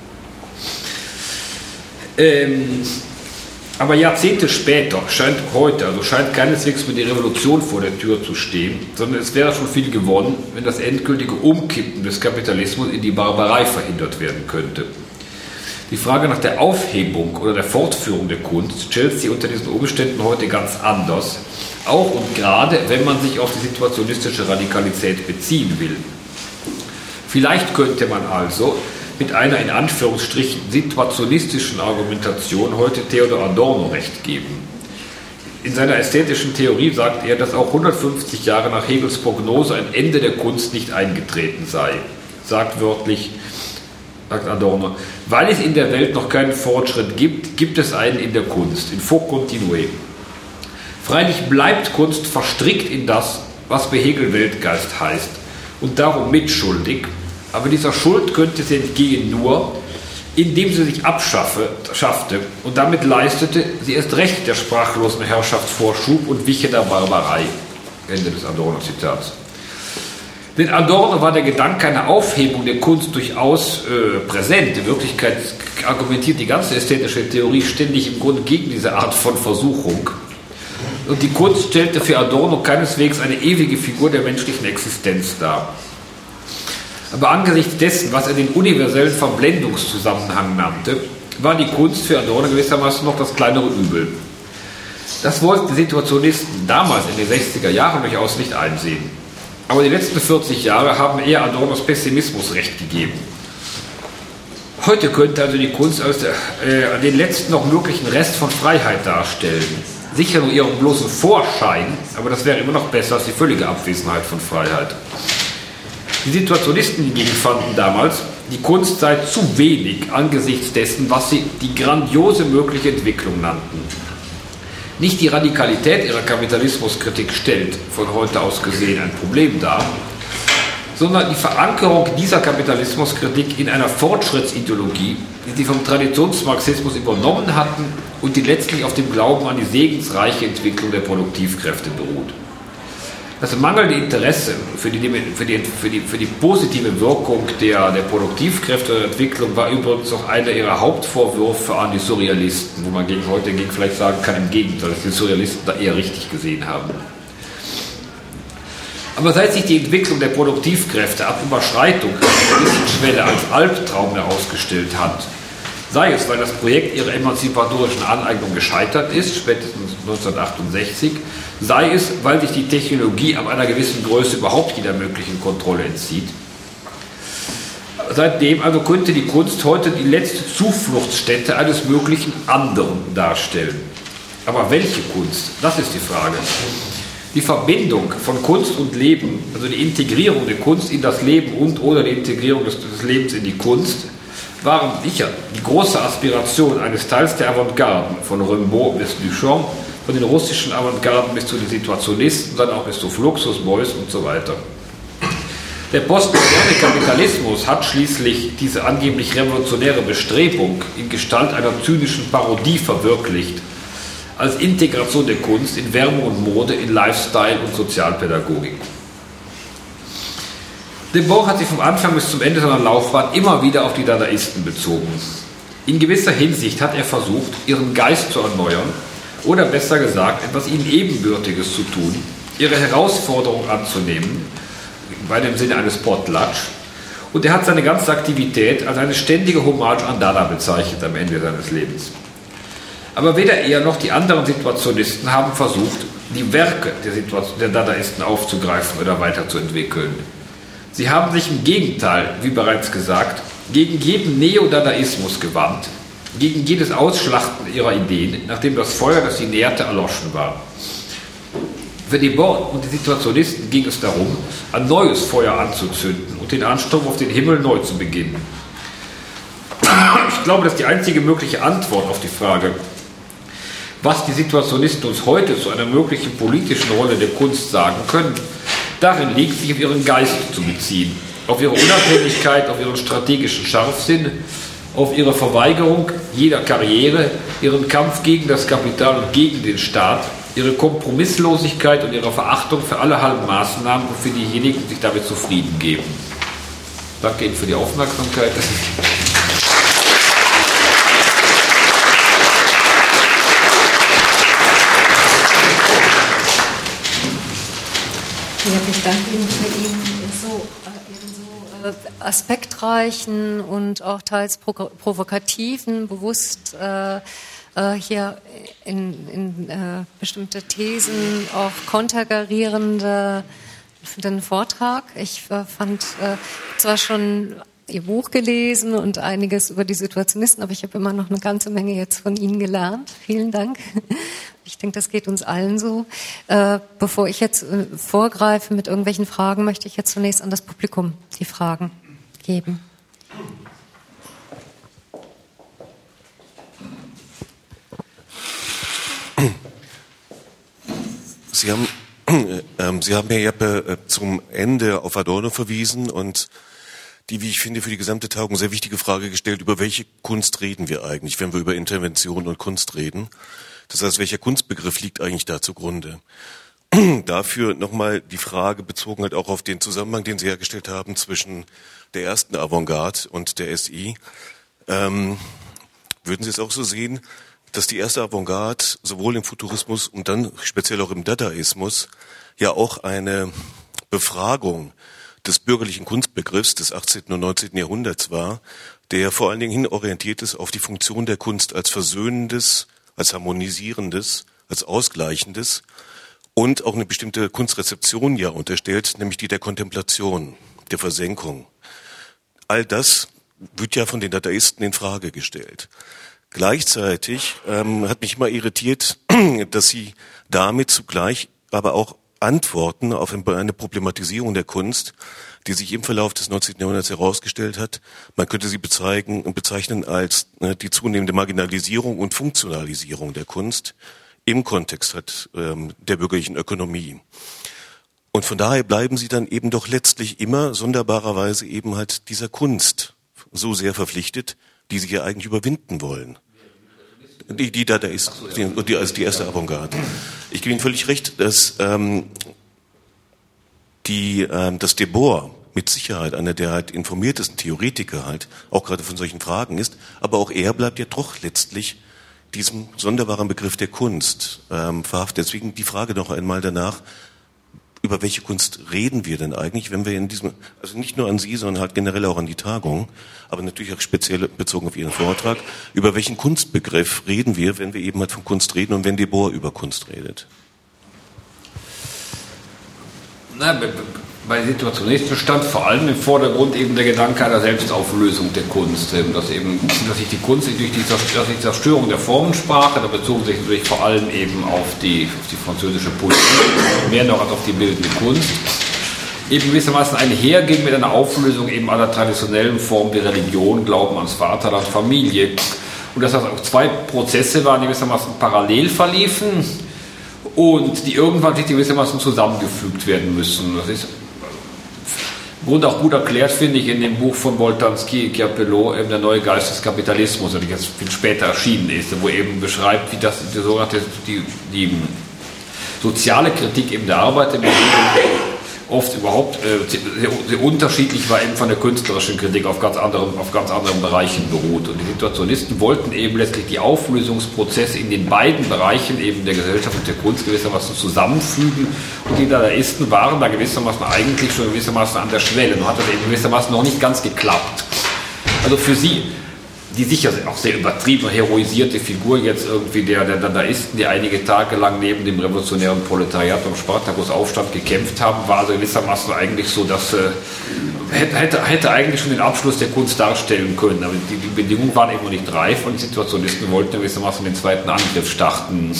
Ähm, aber Jahrzehnte später scheint heute, also scheint keineswegs mehr die Revolution vor der Tür zu stehen, sondern es wäre schon viel gewonnen, wenn das endgültige Umkippen des Kapitalismus in die Barbarei verhindert werden könnte. Die Frage nach der Aufhebung oder der Fortführung der Kunst stellt sich unter diesen Umständen heute ganz anders, auch und gerade, wenn man sich auf die situationistische Radikalität beziehen will. Vielleicht könnte man also mit einer in Anführungsstrichen situationistischen Argumentation heute Theodor Adorno recht geben. In seiner ästhetischen Theorie sagt er, dass auch hundertfünfzig Jahre nach Hegels Prognose ein Ende der Kunst nicht eingetreten sei. Sagt wörtlich, sagt Adorno, weil es in der Welt noch keinen Fortschritt gibt, gibt es einen in der Kunst, in faut continuer. Freilich bleibt Kunst verstrickt in das, was bei Hegel Weltgeist heißt und darum mitschuldig, aber dieser Schuld könnte sie entgehen nur, indem sie sich abschaffte und damit leistete sie erst recht der sprachlosen Herrschaftsvorschub und wiche der Barbarei. Ende des Adorno-Zitats. Denn Adorno war der Gedanke einer Aufhebung der Kunst durchaus äh, präsent. In Wirklichkeit argumentiert die ganze ästhetische Theorie ständig im Grunde gegen diese Art von Versuchung. Und die Kunst stellte für Adorno keineswegs eine ewige Figur der menschlichen Existenz dar. Aber angesichts dessen, was er den universellen Verblendungszusammenhang nannte, war die Kunst für Adorno gewissermaßen noch das kleinere Übel. Das wollten die Situationisten damals in den sechziger Jahren durchaus nicht einsehen. Aber die letzten vierzig Jahre haben eher Adornos Pessimismus recht gegeben. Heute könnte also die Kunst als äh, den letzten noch möglichen Rest von Freiheit darstellen. Sicher nur ihren bloßen Vorschein, aber das wäre immer noch besser als die völlige Abwesenheit von Freiheit. Die Situationisten hingegen fanden damals, die Kunst sei zu wenig angesichts dessen, was sie die grandiose mögliche Entwicklung nannten. Nicht die Radikalität ihrer Kapitalismuskritik stellt von heute aus gesehen ein Problem dar, sondern die Verankerung dieser Kapitalismuskritik in einer Fortschrittsideologie, die sie vom Traditionsmarxismus übernommen hatten und die letztlich auf dem Glauben an die segensreiche Entwicklung der Produktivkräfte beruht. Das mangelnde Interesse für die, für die, für die, für die positive Wirkung der, der Produktivkräfte der Entwicklung war übrigens auch einer ihrer Hauptvorwürfe an die Surrealisten, wo man gegen heute hingegen vielleicht sagen kann, im Gegenteil, dass die Surrealisten da eher richtig gesehen haben. Aber seit sich die Entwicklung der Produktivkräfte ab Überschreitung der Schwelle als Albtraum herausgestellt hat, sei es, weil das Projekt ihrer emanzipatorischen Aneignung gescheitert ist, spätestens neunzehnhundertachtundsechzig, sei es, weil sich die Technologie ab einer gewissen Größe überhaupt jeder möglichen Kontrolle entzieht. Seitdem also könnte die Kunst heute die letzte Zufluchtsstätte eines möglichen anderen darstellen. Aber welche Kunst? Das ist die Frage. Die Verbindung von Kunst und Leben, also die Integrierung der Kunst in das Leben und oder die Integrierung des, des Lebens in die Kunst, waren sicher die große Aspiration eines Teils der Avantgarden, von Rimbaud bis Duchamp, von den russischen Avantgarden bis zu den Situationisten, dann auch bis zu Fluxus, Beuys und so weiter. Der postmoderne Kapitalismus hat schließlich diese angeblich revolutionäre Bestrebung in Gestalt einer zynischen Parodie verwirklicht, als Integration der Kunst in Wärme und Mode, in Lifestyle und Sozialpädagogik. Debord hat sich vom Anfang bis zum Ende seiner Laufbahn immer wieder auf die Dadaisten bezogen. In gewisser Hinsicht hat er versucht, ihren Geist zu erneuern oder besser gesagt, etwas ihnen Ebenbürtiges zu tun, ihre Herausforderung anzunehmen, bei dem Sinne eines Potlatch. Und er hat seine ganze Aktivität als eine ständige Hommage an Dada bezeichnet am Ende seines Lebens. Aber weder er noch die anderen Situationisten haben versucht, die Werke der, Situation, der Dadaisten aufzugreifen oder weiterzuentwickeln. Sie haben sich im Gegenteil, wie bereits gesagt, gegen jeden Neodadaismus gewandt, gegen jedes Ausschlachten ihrer Ideen, nachdem das Feuer, das sie nährte, erloschen war. Für Debord und die Situationisten ging es darum, ein neues Feuer anzuzünden und den Ansturm auf den Himmel neu zu beginnen. Ich glaube, dass die einzige mögliche Antwort auf die Frage, was die Situationisten uns heute zu einer möglichen politischen Rolle der Kunst sagen können, darin liegt, sich auf ihren Geist zu beziehen, auf ihre Unabhängigkeit, auf ihren strategischen Scharfsinn, auf ihre Verweigerung jeder Karriere, ihren Kampf gegen das Kapital und gegen den Staat, ihre Kompromisslosigkeit und ihre Verachtung für alle halben Maßnahmen und für diejenigen, die sich damit zufrieden geben. Danke Ihnen für die Aufmerksamkeit. Ja, ich danke Ihnen für Ihren so, Ihren so äh, aspektreichen und auch teils provokativen, bewusst äh, äh, hier in, in äh, bestimmte Thesen auch konterkarierende den Vortrag. Ich äh, fand äh, zwar schon Ihr Buch gelesen und einiges über die Situationisten, aber ich habe immer noch eine ganze Menge jetzt von Ihnen gelernt. Vielen Dank. Ich denke, das geht uns allen so. Äh, bevor ich jetzt äh, vorgreife mit irgendwelchen Fragen, möchte ich jetzt zunächst an das Publikum die Fragen geben. Sie haben, äh, Sie haben ja äh, zum Ende auf Adorno verwiesen und die, wie ich finde, für die gesamte Tagung sehr wichtige Frage gestellt, über welche Kunst reden wir eigentlich, wenn wir über Intervention und Kunst reden. Das heißt, welcher Kunstbegriff liegt eigentlich da zugrunde? Dafür nochmal die Frage bezogen halt auch auf den Zusammenhang, den Sie hergestellt haben zwischen der ersten Avantgarde und der S I. Ähm, würden Sie es auch so sehen, dass die erste Avantgarde sowohl im Futurismus und dann speziell auch im Dadaismus ja auch eine Befragung des bürgerlichen Kunstbegriffs des achtzehnten und neunzehnten Jahrhunderts war, der vor allen Dingen hin orientiert ist auf die Funktion der Kunst als versöhnendes, als harmonisierendes, als ausgleichendes und auch eine bestimmte Kunstrezeption ja unterstellt, nämlich die der Kontemplation, der Versenkung. All das wird ja von den Dadaisten in Frage gestellt. Gleichzeitig ähm, hat mich immer irritiert, dass sie damit zugleich aber auch Antworten auf eine Problematisierung der Kunst, die sich im Verlauf des neunzehnten Jahrhunderts herausgestellt hat. Man könnte sie bezeichnen, bezeichnen als äh, die zunehmende Marginalisierung und Funktionalisierung der Kunst im Kontext hat, ähm, der bürgerlichen Ökonomie. Und von daher bleiben sie dann eben doch letztlich immer sonderbarerweise eben halt dieser Kunst so sehr verpflichtet, die sie ja eigentlich überwinden wollen. Die, die da, da ist, die, die, also die erste Avantgarde. Ich gebe Ihnen völlig recht, dass ähm, die, ähm, dass Debord mit Sicherheit einer der halt informiertesten Theoretiker halt auch gerade von solchen Fragen ist, aber auch er bleibt ja doch letztlich diesem sonderbaren Begriff der Kunst ähm, verhaftet. Deswegen die Frage noch einmal danach: Über welche Kunst reden wir denn eigentlich, wenn wir in diesem, also nicht nur an Sie, sondern halt generell auch an die Tagung, aber natürlich auch speziell bezogen auf Ihren Vortrag, über welchen Kunstbegriff reden wir, wenn wir eben halt von Kunst reden und wenn Debord über Kunst redet? Na, Bei Situationisten stand vor allem im Vordergrund eben der Gedanke einer Selbstauflösung der Kunst, dass eben, dass sich die Kunst durch die, dass die Zerstörung der Formensprache, da bezogen sich natürlich vor allem eben auf die, auf die französische Poesie, mehr noch als auf die bildende Kunst, eben gewissermaßen einherging mit einer Auflösung eben aller traditionellen Formen wie Religion, Glauben ans Vaterland, Familie. Und dass das auch zwei Prozesse waren, die gewissermaßen parallel verliefen und die irgendwann sich gewissermaßen zusammengefügt werden müssen. Das ist im Grunde auch gut erklärt, finde ich, in dem Buch von Boltanski, Chiapello, eben der neue Geist des Kapitalismus, der jetzt viel später erschienen ist, wo eben beschreibt, wie das die sogenannte die, die soziale Kritik eben der Arbeiterbewegung oft überhaupt äh, sehr, sehr unterschiedlich war, eben von der künstlerischen Kritik auf ganz anderen, auf ganz anderen Bereichen beruht. Und die Situationisten wollten eben letztlich die Auflösungsprozesse in den beiden Bereichen eben der Gesellschaft und der Kunst gewissermaßen zusammenfügen. Und die Dadaisten waren da gewissermaßen eigentlich schon gewissermaßen an der Schwelle und hat das eben gewissermaßen noch nicht ganz geklappt. Also für sie, die sicher auch sehr übertrieben heroisierte Figur jetzt irgendwie der, der Dadaisten, die einige Tage lang neben dem revolutionären Proletariat beim Spartakusaufstand gekämpft haben, war also gewissermaßen eigentlich so, dass äh, hätte, hätte, hätte eigentlich schon den Abschluss der Kunst darstellen können, aber die, die Bedingungen waren eben noch nicht reif und die Situationisten wollten gewissermaßen den zweiten Angriff starten.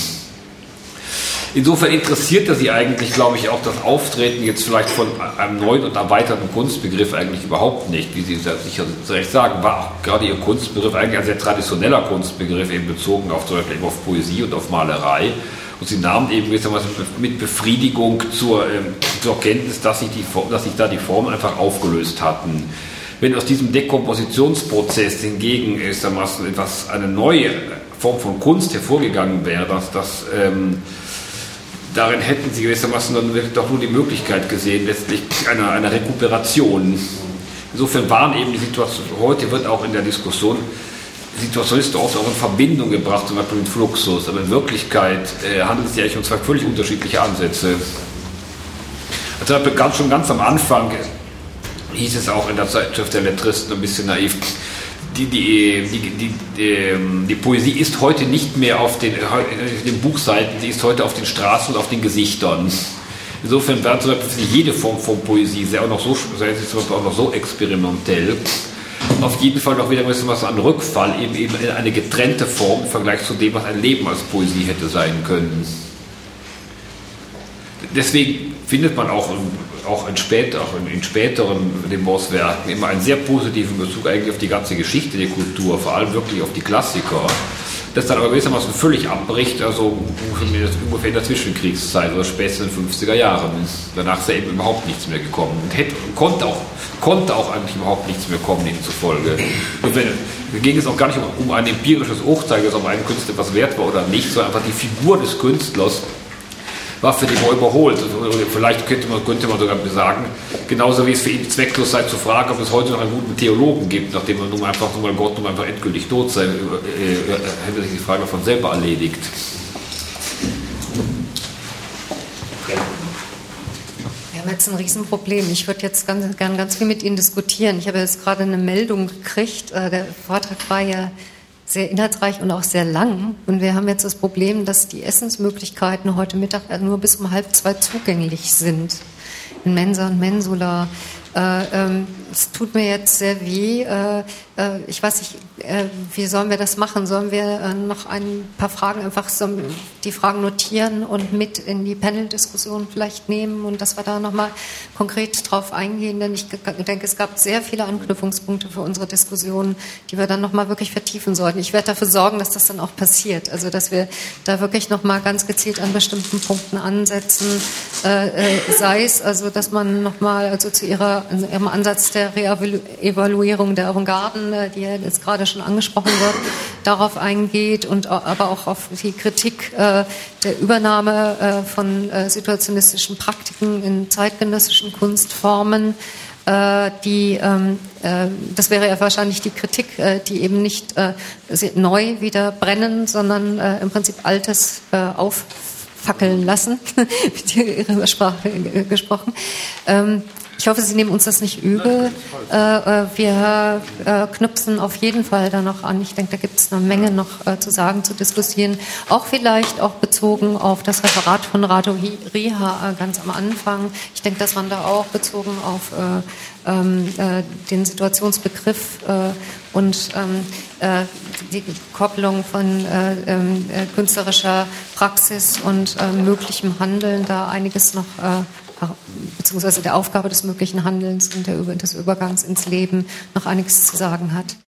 Insofern interessierte sie eigentlich, glaube ich, auch das Auftreten jetzt vielleicht von einem neuen und erweiterten Kunstbegriff eigentlich überhaupt nicht, wie Sie sicher zu Recht sagen, war auch gerade ihr Kunstbegriff eigentlich ein sehr traditioneller Kunstbegriff, eben bezogen auf zum Beispiel eben auf Poesie und auf Malerei. Und sie nahmen eben mit Befriedigung zur, ähm, zur Kenntnis, dass sich, die, dass sich da die Formen einfach aufgelöst hatten. Wenn aus diesem Dekompositionsprozess hingegen ist, etwas, eine neue Form von Kunst hervorgegangen wäre, dass das ähm, darin hätten sie gewissermaßen dann doch nur die Möglichkeit gesehen, letztlich einer, einer Rekuperation. Insofern waren eben die Situationen, heute wird auch in der Diskussion Situationisten oft auch in Verbindung gebracht, zum Beispiel mit Fluxus, aber in Wirklichkeit äh, handelt es sich eigentlich um zwei völlig unterschiedliche Ansätze. Also ganz, schon ganz am Anfang hieß es auch in der Zeitschrift der Lettristen ein bisschen naiv, Die, die, die, die, die, die Poesie ist heute nicht mehr auf den, den Buchseiten, sie ist heute auf den Straßen und auf den Gesichtern. Insofern wäre zum Beispiel jede Form von Poesie, sei auch noch so, sei es zum Beispiel auch noch so experimentell, auf jeden Fall noch wieder ein bisschen was an Rückfall, eben, eben in eine getrennte Form im Vergleich zu dem, was ein Leben als Poesie hätte sein können. Deswegen findet man auch auch in, später, auch in, in späteren Demors-Werken immer einen sehr positiven Bezug eigentlich auf die ganze Geschichte der Kultur, vor allem wirklich auf die Klassiker, das dann aber gewissermaßen völlig abbricht, also ungefähr in der Zwischenkriegszeit oder spätestens in den fünfziger Jahren. Danach ist ja eben überhaupt nichts mehr gekommen und hätte, konnte, auch, konnte auch eigentlich überhaupt nichts mehr kommen, demzufolge. Und wenn, da ging es auch gar nicht um, um ein empirisches Urteil, ob ein Künstler was wert war oder nicht, sondern einfach die Figur des Künstlers war für die mal überholt. Oder vielleicht könnte man, könnte man sogar sagen, genauso wie es für ihn zwecklos sei zu fragen, ob es heute noch einen guten Theologen gibt, nachdem man nun einfach, nun mal Gott nun einfach endgültig tot sei, äh, hätte sich die Frage von selber erledigt. Wir haben jetzt ein Riesenproblem. Ich würde jetzt ganz, gern ganz viel mit Ihnen diskutieren. Ich habe jetzt gerade eine Meldung gekriegt. Der Vortrag war ja sehr inhaltsreich und auch sehr lang. Und wir haben jetzt das Problem, dass die Essensmöglichkeiten heute Mittag nur bis um halb zwei zugänglich sind. In Mensa und Mensula. Äh, ähm, es tut mir jetzt sehr weh. Äh, äh, ich weiß nicht, äh, wie sollen wir das machen? Sollen wir äh, noch ein paar Fragen einfach so, die Fragen notieren und mit in die Panel-Diskussion vielleicht nehmen und dass wir da nochmal konkret drauf eingehen? Denn ich denke, es gab sehr viele Anknüpfungspunkte für unsere Diskussion, die wir dann nochmal wirklich vertiefen sollten. Ich werde dafür sorgen, dass das dann auch passiert. Also, dass wir da wirklich nochmal ganz gezielt an bestimmten Punkten ansetzen. Äh, äh, sei es also, dass man nochmal also zu ihrer Ihrem Ansatz der Reevaluierung der Avantgarden, die ja jetzt gerade schon angesprochen wird, darauf eingeht und aber auch auf die Kritik äh, der Übernahme äh, von äh, situationistischen Praktiken in zeitgenössischen Kunstformen. Äh, die, ähm, äh, das wäre ja wahrscheinlich die Kritik, äh, die eben nicht äh, neu wieder brennen, sondern äh, im Prinzip Altes äh, auffackeln lassen, mit ihrer Sprache gesprochen. Ähm, Ich hoffe, Sie nehmen uns das nicht übel. Äh, wir äh, knüpfen auf jeden Fall da noch an. Ich denke, da gibt es eine Menge noch äh, zu sagen, zu diskutieren. Auch vielleicht auch bezogen auf das Referat von Rado Riha äh, ganz am Anfang. Ich denke, das waren da auch bezogen auf äh, ähm, äh, den Situationsbegriff äh, und ähm, äh, die Kopplung von äh, äh, künstlerischer Praxis und äh, möglichem Handeln, da einiges noch äh, beziehungsweise der Aufgabe des möglichen Handelns und der, des Übergangs ins Leben noch einiges zu sagen hat.